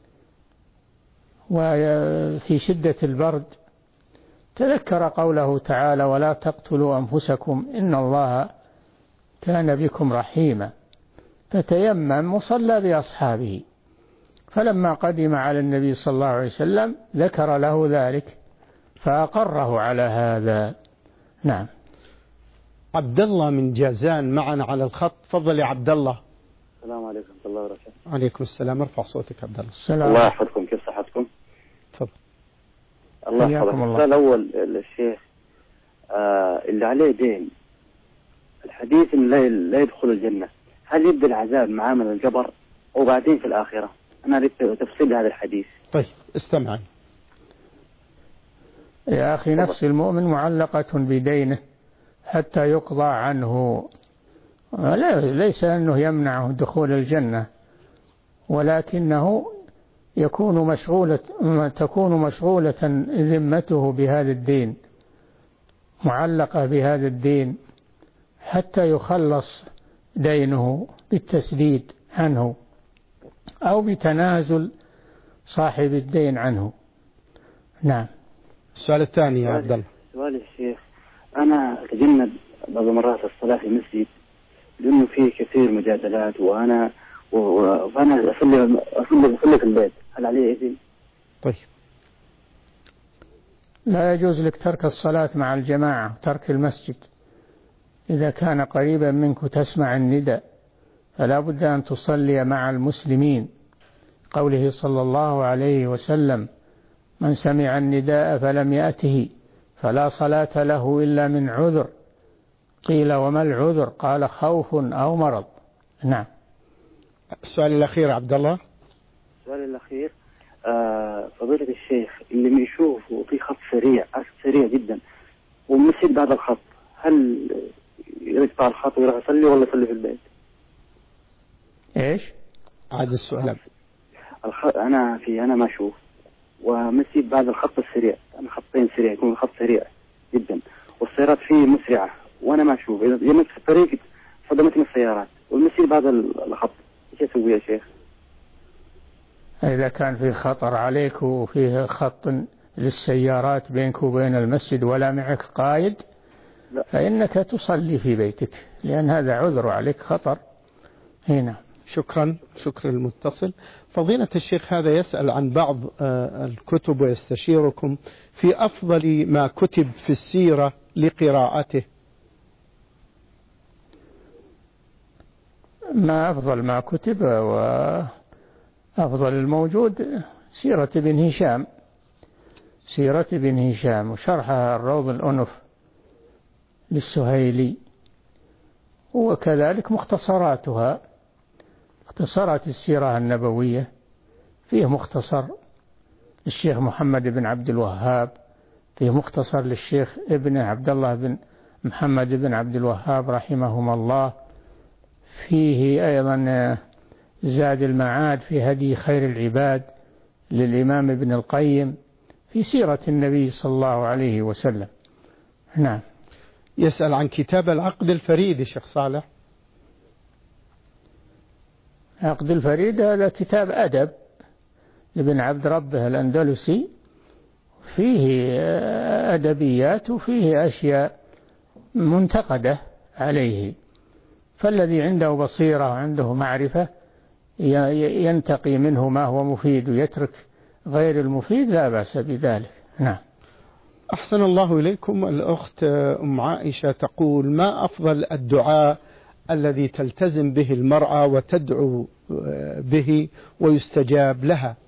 وفي شدة البرد، تذكر قوله تعالى: ولا تقتلوا أنفسكم إن الله كان بكم رحيما، فتيمم وصلى بأصحابه، فلما قدم على النبي صلى الله عليه وسلم ذكر له ذلك فأقره على هذا. نعم. عبد الله من جازان معنا على الخط. تفضل يا عبد الله. السلام عليكم ورحمة الله وبركاته. عليكم السلام. ارفع صوتك عبد الله. السلام. الله يحفظكم، كيف صحتكم؟ تفضل. الله يحفظك. السؤال الأول الشيخ آه اللي عليه دين، الحديث إن لا لا يدخل الجنة، هل يبدأ العذاب معامل الجبر أو بعدين في الآخرة؟ أنا أريد تفصيل هذا الحديث. طيب استمع يا أخي. نفس المؤمن معلقة بدينه حتى يقضى عنه، ليس أنه يمنعه دخول الجنة، ولكنه يكون مشغولة تكون مشغولة ذمته بهذا الدين، معلقة بهذا الدين حتى يخلص دينه بالتسديد عنه أو بتنازل صاحب الدين عنه. نعم. السؤال الثاني يا عبد الله. سؤال الشيخ: أنا أتجنب بعض مرات الصلاة في المسجد لأنه فيه كثير مجادلات، وأنا وأنا أصلي أصلي أصلي في البيت، هل عليه إذن؟ طيب. لا يجوز لك ترك الصلاة مع الجماعة، ترك المسجد. إذا كان قريبا منك تسمع النداء فلا بد أن تصلي مع المسلمين، قوله صلى الله عليه وسلم: من سمع النداء فلم يأته فلا صلاة له إلا من عذر. قيل: وما العذر؟ قال: خوف أو مرض. نعم. السؤال الأخير عبد الله. السؤال الأخير آه فضيلة الشيخ، اللي يشوف في خط سريع سريع جدا ومسجد بعد الخط، هل يقطع الخط ويروح يصلي ولا يصلي في البيت؟ إيش؟ عاد السؤال. الخ... أنا في أنا ما أشوف ومسجد بعد الخط السريع، أنا خطين سريع، يكون الخط سريع جدا والسيارات فيه مسرعة وأنا ما أشوف، إذا يمت في الطريق صدمتني السيارات والمسجد بعد الخط، إيش أسوي يا شيخ؟ إذا كان في خطر عليك وفيه خط للسيارات بينك وبين المسجد ولا معك قائد، لا. فإنك تصلي في بيتك، لأن هذا عذر عليك خطر هنا. شكرا. شكرا المتصل. فضيلة الشيخ هذا يسأل عن بعض الكتب ويستشيركم في أفضل ما كتب في السيرة لقراءته. ما أفضل ما كتب وأفضل الموجود سيرة ابن هشام، سيرة ابن هشام وشرحها الروض الأنف للسهيلي، وكذلك مختصراتها، مختصرات السيرة النبوية، فيه مختصر للشيخ محمد بن عبد الوهاب، فيه مختصر للشيخ ابن عبد الله بن محمد بن عبد الوهاب رحمهما الله، فيه أيضا زاد المعاد في هدي خير العباد للإمام ابن القيم في سيرة النبي صلى الله عليه وسلم. نعم. يسأل عن كتاب العقد الفريد شيخ صالح. عقد الفريد هذا كتاب أدب لابن عبد ربه الأندلسي، فيه أدبيات وفيه أشياء منتقدة عليه، فالذي عنده بصيرة وعنده معرفة ينتقي منه ما هو مفيد ويترك غير المفيد، لا بأس بذلك. نعم. أحسن الله إليكم. الأخت أم عائشة تقول: ما أفضل الدعاء الذي تلتزم به المرأة وتدعو به ويستجاب لها؟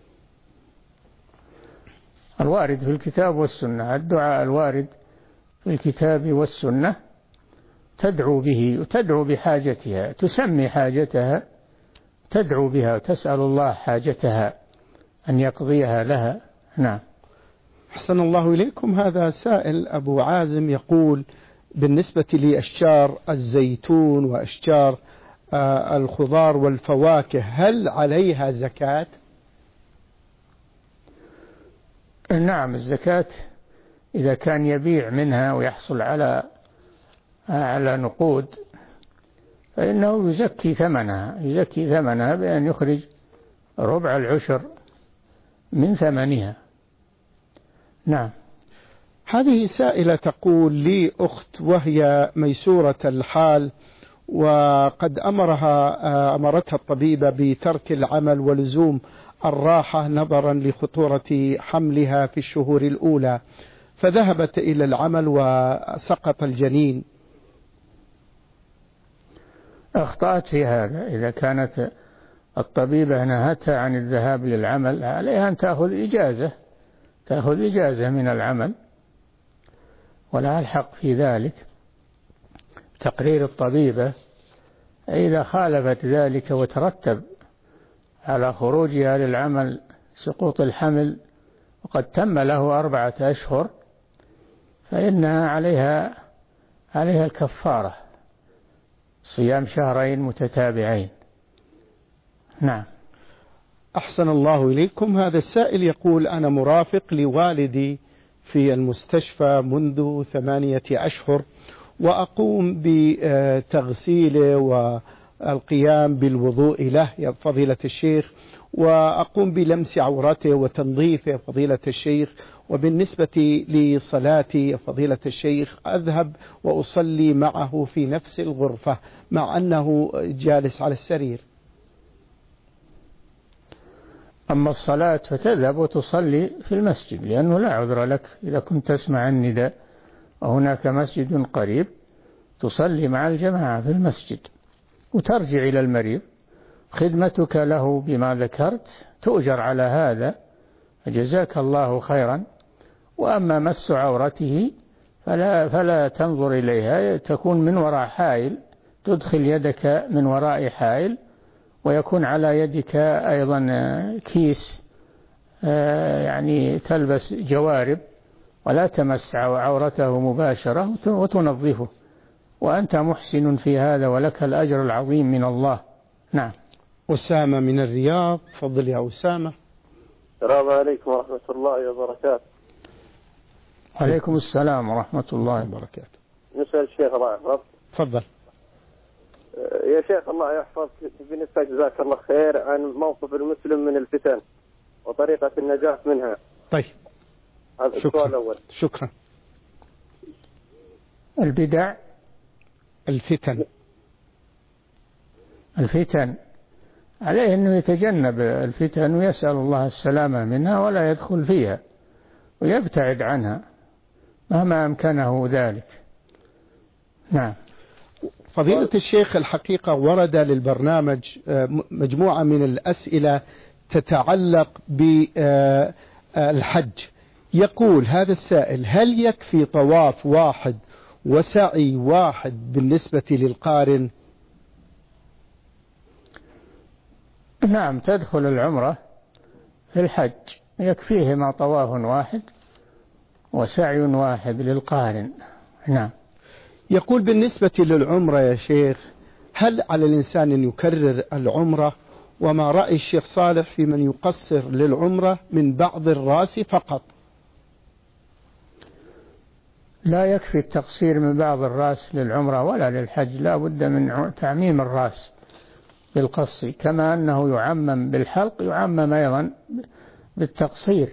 الوارد في الكتاب والسنة، الدعاء الوارد في الكتاب والسنة تدعو به وتدعو بحاجتها، تسمي حاجتها تدعو بها وتسأل الله حاجتها أن يقضيها لها. نعم. أحسن الله إليكم. هذا سائل أبو عازم يقول: بالنسبة لأشجار الزيتون وأشجار آه الخضار والفواكه هل عليها زكاة؟ نعم، الزكاة إذا كان يبيع منها ويحصل على على نقود فإنه يزكي ثمنها يزكي ثمنها بأن يخرج ربع العشر من ثمنها. نعم. هذه سائلة تقول: لي أخت وهي ميسورة الحال، وقد أمرها أمرتها الطبيبة بترك العمل ولزوم الراحة نظرا لخطورة حملها في الشهور الأولى، فذهبت إلى العمل وسقط الجنين. أخطأت في هذا. إذا كانت الطبيبة نهتها عن الذهاب للعمل عليها أن تأخذ إجازة تأخذ إجازة من العمل، ولا الحق في ذلك تقرير الطبيبة. إذا خالفت ذلك وترتب على خروجها للعمل سقوط الحمل وقد تم له أربعة أشهر فإنها عليها عليها الكفارة، صيام شهرين متتابعين. نعم. أحسن الله إليكم. هذا السائل يقول: أنا مرافق لوالدي في المستشفى منذ ثمانية أشهر، وأقوم بتغسيله والقيام بالوضوء له يا فضيلة الشيخ، وأقوم بلمس عورته وتنظيفه فضيلة الشيخ، وبالنسبة لصلاتي فضيلة الشيخ أذهب وأصلي معه في نفس الغرفة مع أنه جالس على السرير. أما الصلاة فتذهب وتصلي في المسجد، لأنه لا عذر لك إذا كنت تسمع النداء وهناك مسجد قريب تصلي مع الجماعة في المسجد وترجع إلى المريض. خدمتك له بما ذكرت تؤجر على هذا، جزاك الله خيرا. وأما مس عورته فلا, فلا تنظر إليها، تكون من وراء حائل، تدخل يدك من وراء حائل ويكون على يدك أيضا كيس يعني تلبس جوارب، ولا تمس عورته مباشرة وتنظفه، وأنت محسن في هذا ولك الأجر العظيم من الله. نعم. أسامة من الرياض، فضل يا أسامة. السلام عليكم ورحمة الله وبركاته. عليكم السلام ورحمة الله وبركاته. نسأل الشيخ الله يحفظك. تفضل. يا شيخ الله يحفظك، بالنسبة جزاك الله خير عن موقف المسلم من الفتن وطريقة النجاة منها. طيب. هذا السؤال الأول. شكرا. البدع الفتن الفتن عليه أنه يتجنب الفتن ويسأل الله السلامة منها ولا يدخل فيها ويبتعد عنها مهما أمكنه ذلك. نعم. فضيلة الشيخ، الحقيقة ورد للبرنامج مجموعة من الأسئلة تتعلق بالحج. يقول هذا السائل: هل يكفي طواف واحد وسعي واحد بالنسبة للقارن؟ نعم، تدخل العمرة في الحج، يكفيهما طواف واحد وسعي واحد للقارن. نعم. يقول بالنسبة للعمرة يا شيخ، هل على الإنسان أن يكرر العمرة؟ وما رأي الشيخ صالح في من يقصر للعمرة من بعض الرأس فقط؟ لا يكفي التقصير من بعض الرأس للعمرة ولا للحج، لا بد من تعميم الرأس بالقص، كما أنه يعمم بالحلق يعمم أيضا بالتقصير.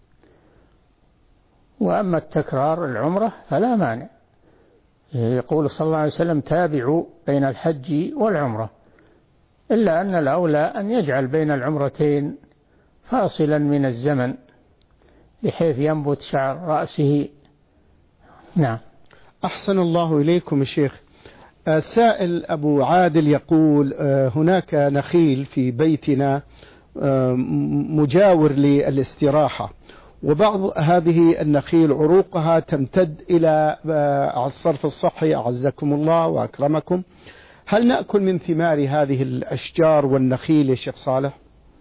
وأما التكرار العمرة فلا مانع، يقول صلى الله عليه وسلم تابعوا بين الحج والعمرة، إلا أن الأولى أن يجعل بين العمرتين فاصلا من الزمن بحيث ينبت شعر رأسه. نعم. أحسن الله إليكم الشيخ. سائل أبو عادل يقول هناك نخيل في بيتنا مجاور للاستراحة، وبعض هذه النخيل عروقها تمتد إلى الصرف الصحي أعزكم الله وأكرمكم، هل نأكل من ثمار هذه الأشجار والنخيل يا شيخ صالح؟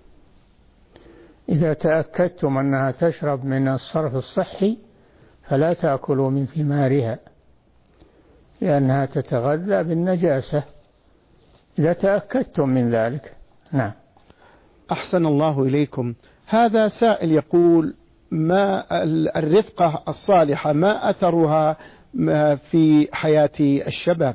إذا تأكدتم أنها تشرب من الصرف الصحي فلا تأكلوا من ثمارها، لأنها تتغذى بالنجاسة إذا تأكدتم من ذلك. نعم. أحسن الله إليكم. هذا سائل يقول ما الرفقة الصالحة ما أثرها في حياة الشباب؟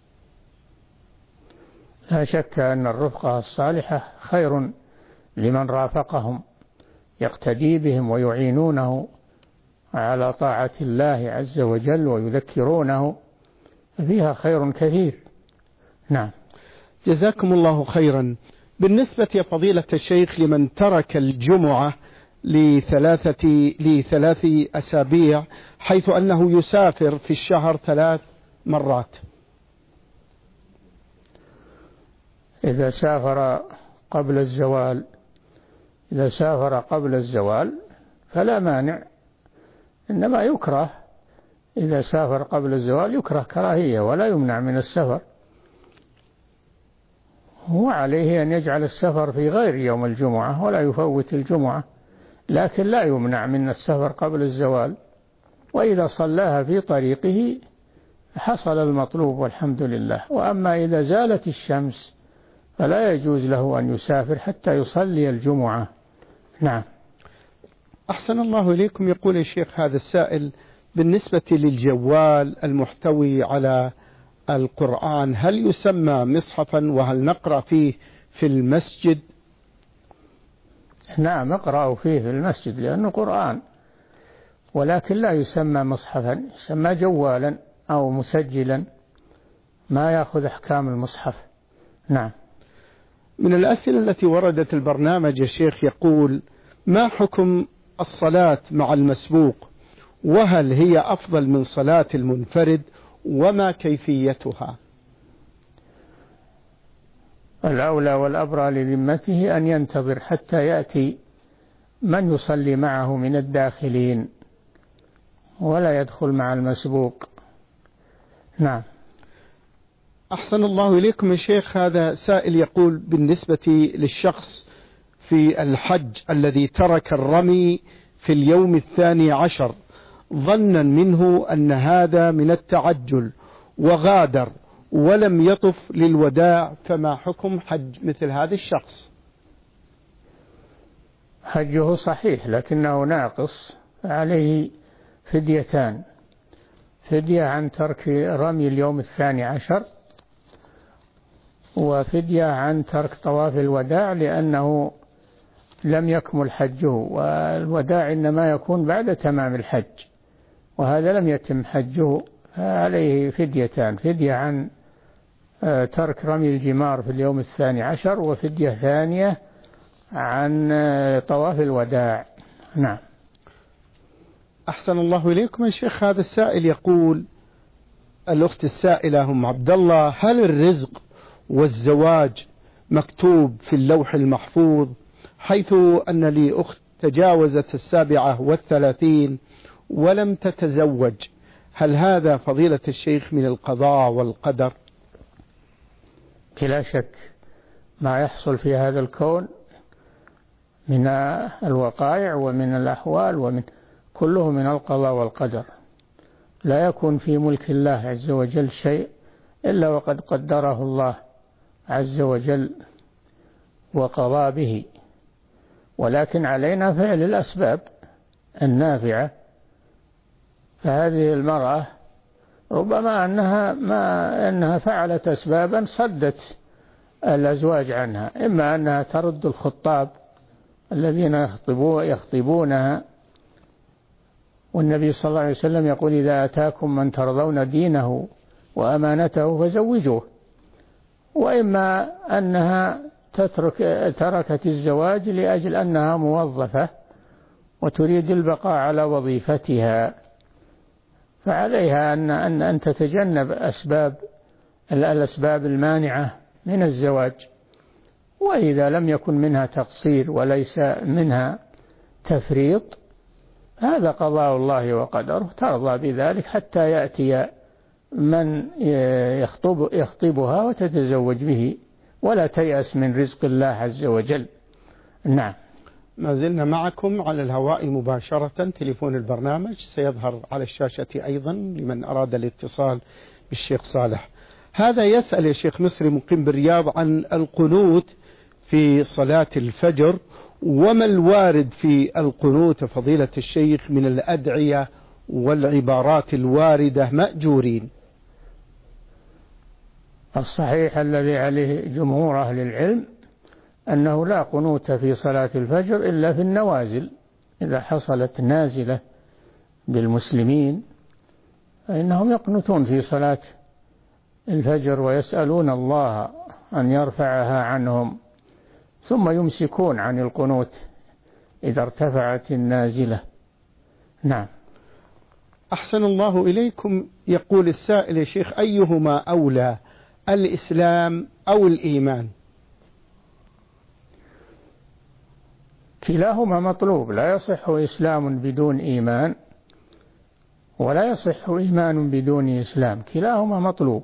لا شك أن الرفقة الصالحة خير لمن رافقهم، يقتدي بهم ويعينونه على طاعة الله عز وجل ويذكرونه، فيها خير كثير. نعم. جزاكم الله خيرا. بالنسبة يا فضيلة الشيخ لمن ترك الجمعة لثلاثة لثلاث أسابيع حيث أنه يسافر في الشهر ثلاث مرات، إذا سافر قبل الزوال إذا سافر قبل الزوال فلا مانع، إنما يكره إذا سافر قبل الزوال يكره كراهية ولا يمنع من السفر، هو عليه أن يجعل السفر في غير يوم الجمعة ولا يفوت الجمعة، لكن لا يمنع من السفر قبل الزوال، وإذا صلاها في طريقه حصل المطلوب والحمد لله. وأما إذا زالت الشمس فلا يجوز له أن يسافر حتى يصلي الجمعة. نعم. أحسن الله إليكم. يقول الشيخ هذا السائل بالنسبة للجوال المحتوي على القرآن هل يسمى مصحفا وهل نقرأ فيه في المسجد؟ نعم، اقرأوا فيه في المسجد لأنه قرآن، ولكن لا يسمى مصحفا، يسمى جوالا أو مسجلا، ما يأخذ أحكام المصحف. نعم. من الأسئلة التي وردت البرنامج يا شيخ يقول ما حكم الصلاة مع المسبوق، وهل هي أفضل من صلاة المنفرد، وما كيفيتها؟ الأولى والأبرى لذمته أن ينتظر حتى يأتي من يصلي معه من الداخلين ولا يدخل مع المسبوق. نعم. أحسن الله إليكم يا شيخ. هذا سائل يقول بالنسبة للشخص في الحج الذي ترك الرمي في اليوم الثاني عشر ظنا منه أن هذا من التعجل وغادر ولم يطف للوداع، فما حكم حج مثل هذا الشخص؟ حجه صحيح لكنه ناقص، عليه فديتان: فدية عن ترك رمي اليوم الثاني عشر، وفدية عن ترك طواف الوداع لأنه لم يكمل حجه، والوداع إنما يكون بعد تمام الحج، وهذا لم يتم حجه، عليه فديتان: فدية عن ترك رمي الجمار في اليوم الثاني عشر، وفدية ثانية عن طواف الوداع. نعم. أحسن الله إليكم يا شيخ. هذا السائل يقول الأخت السائلة هم عبد الله: هل الرزق والزواج مكتوب في اللوح المحفوظ، حيث أن لي أخت تجاوزت السابعة والثلاثين ولم تتزوج، هل هذا فضيلة الشيخ من القضاء والقدر؟ بلا شك ما يحصل في هذا الكون من الوقائع ومن الأحوال ومن كله من القضاء والقدر. لا يكون في ملك الله عز وجل شيء إلا وقد قدره الله عز وجل وقضى به، ولكن علينا فعل الأسباب النافعة. فهذه المرأة ربما أنها ما أنها فعلت أسبابا صدت الأزواج عنها، إما أنها ترد الخطاب الذين يخطبونها، والنبي صلى الله عليه وسلم يقول إذا أتاكم من ترضون دينه وأمانته فزوجوه، وإما أنها تترك تركت الزواج لأجل أنها موظفة وتريد البقاء على وظيفتها، فعليها أن أن أن تتجنب أسباب الأسباب المانعة من الزواج. وإذا لم يكن منها تقصير وليس منها تفريط، هذا قضاء الله وقدره، ترضى بذلك حتى يأتي من يخطب يخطبها وتتزوج به، ولا تيأس من رزق الله عز وجل. نعم. ما زلنا معكم على الهواء مباشرة. تليفون البرنامج سيظهر على الشاشة أيضا لمن أراد الاتصال بالشيخ صالح. هذا يسأل يا شيخ مصري مقيم بالرياض عن القنوت في صلاة الفجر، وما الوارد في القنوت فضيلة الشيخ من الأدعية والعبارات الواردة مأجورين. الصحيح الذي عليه جمهور أهل العلم أنه لا قنوت في صلاة الفجر إلا في النوازل، إذا حصلت نازلة بالمسلمين فإنهم يقنتون في صلاة الفجر ويسألون الله أن يرفعها عنهم، ثم يمسكون عن القنوت إذا ارتفعت النازلة. نعم. أحسن الله إليكم. يقول السائل يا شيخ أيهما أولى، الإسلام أو الإيمان؟ كلاهما مطلوب، لا يصح إسلام بدون إيمان ولا يصح إيمان بدون إسلام، كلاهما مطلوب.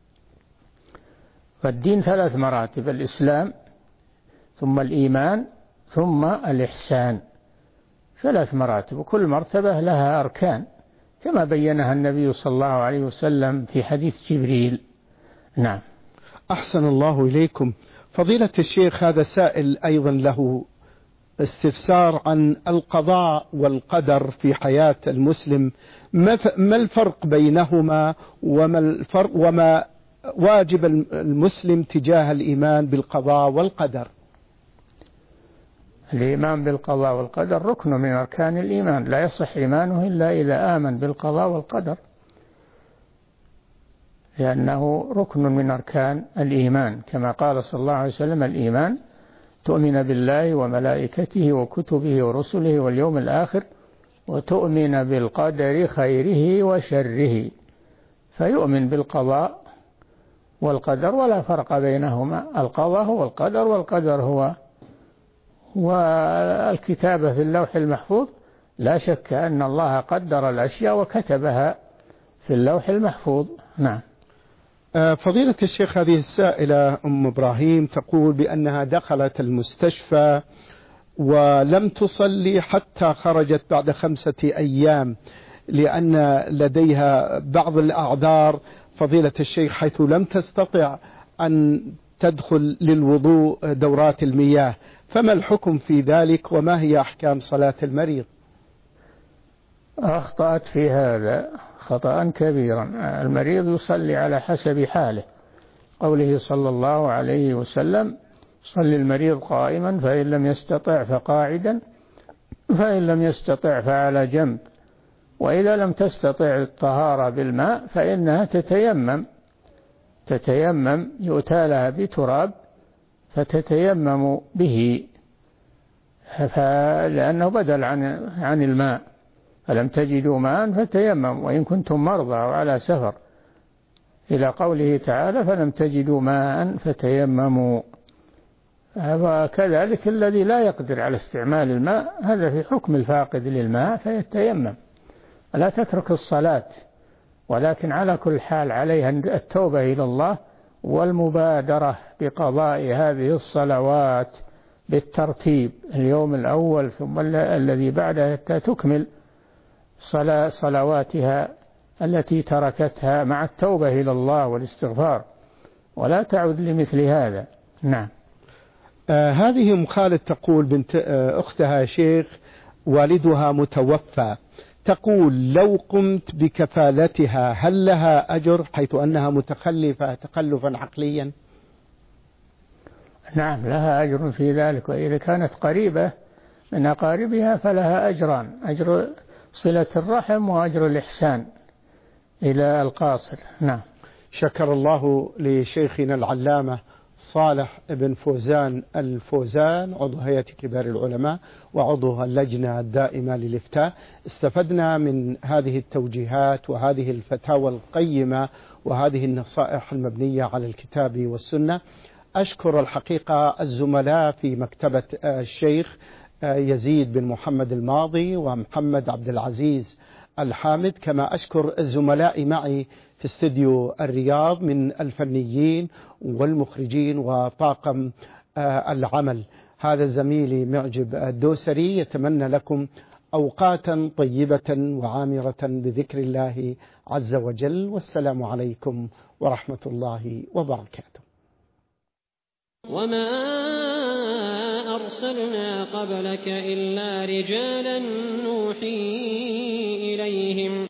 فالدين ثلاث مراتب: الإسلام ثم الإيمان ثم الإحسان، ثلاث مراتب، وكل مرتبة لها أركان كما بينها النبي صلى الله عليه وسلم في حديث جبريل. نعم. أحسن الله إليكم. فضيلة الشيخ هذا سائل أيضا له استفسار عن القضاء والقدر في حياة المسلم، ما الفرق بينهما وما الفرق وما واجب المسلم تجاه الإيمان بالقضاء والقدر؟ الإيمان بالقضاء والقدر ركن من أركان الإيمان، لا يصح إيمانه إلا إذا آمن بالقضاء والقدر، لأنه ركن من أركان الإيمان، كما قال صلى الله عليه وسلم: الإيمان تؤمن بالله وملائكته وكتبه ورسله واليوم الآخر وتؤمن بالقدر خيره وشره. فيؤمن بالقضاء والقدر ولا فرق بينهما، القضاء هو القدر والقدر هو والكتابة في اللوح المحفوظ. لا شك أن الله قدر الأشياء وكتبها في اللوح المحفوظ. نعم. فضيلة الشيخ هذه السائلة أم إبراهيم تقول بأنها دخلت المستشفى ولم تصلي حتى خرجت بعد خمسة أيام لأن لديها بعض الأعذار فضيلة الشيخ، حيث لم تستطع أن تدخل للوضوء دورات المياه، فما الحكم في ذلك وما هي أحكام صلاة المريض؟ أخطأت في هذا خطأ كبيرا. المريض يصلي على حسب حاله، قوله صلى الله عليه وسلم: صلي المريض قائما فإن لم يستطع فقاعدا فإن لم يستطع فعلى جنب، وإذا لم تستطع الطهارة بالماء فإنها تتيمم تتيمم يؤتى لها بتراب فتتيمم به، لأنه بدل عن عن الماء، فلم تجدوا ماء فتيمم وإن كنتم مرضى أو على سفر، إلى قوله تعالى: فلم تجدوا ماء فتيمموا. وكذلك الذي لا يقدر على استعمال الماء هذا في حكم الفاقد للماء فيتيمم، لا تترك الصلاة، ولكن على كل حال عليها التوبة إلى الله والمبادرة بقضاء هذه الصلوات بالترتيب، اليوم الأول ثم الذي بعده حتى تكمل صلواتها التي تركتها مع التوبة إلى الله والاستغفار، ولا تعود لمثل هذا. نعم. آه هذه أم خالد تقول بنت آه أختها يا شيخ والدها متوفى، تقول لو قمت بكفالتها هل لها أجر حيث أنها متخلفة تخلفا عقليا؟ نعم لها أجر في ذلك، وإذا كانت قريبة من أقاربها فلها أجران، أجر صلة الرحم وأجر الإحسان إلى القاصر. نعم. شكر الله لشيخنا العلامة صالح بن فوزان الفوزان عضو هيئة كبار العلماء وعضو اللجنة الدائمة للإفتاء. استفدنا من هذه التوجيهات وهذه الفتاوى القيمة وهذه النصائح المبنية على الكتاب والسنة. أشكر الحقيقة الزملاء في مكتبة الشيخ يزيد بن محمد الماضي ومحمد عبد العزيز الحامد، كما أشكر الزملاء معي في استديو الرياض من الفنيين والمخرجين وطاقم العمل. هذا زميلي معجب الدوسري، يتمنى لكم أوقاتا طيبة وعامرة بذكر الله عز وجل، والسلام عليكم ورحمة الله وبركاته. وما أرسلنا قبلك إلا رجالا نوحي إليهم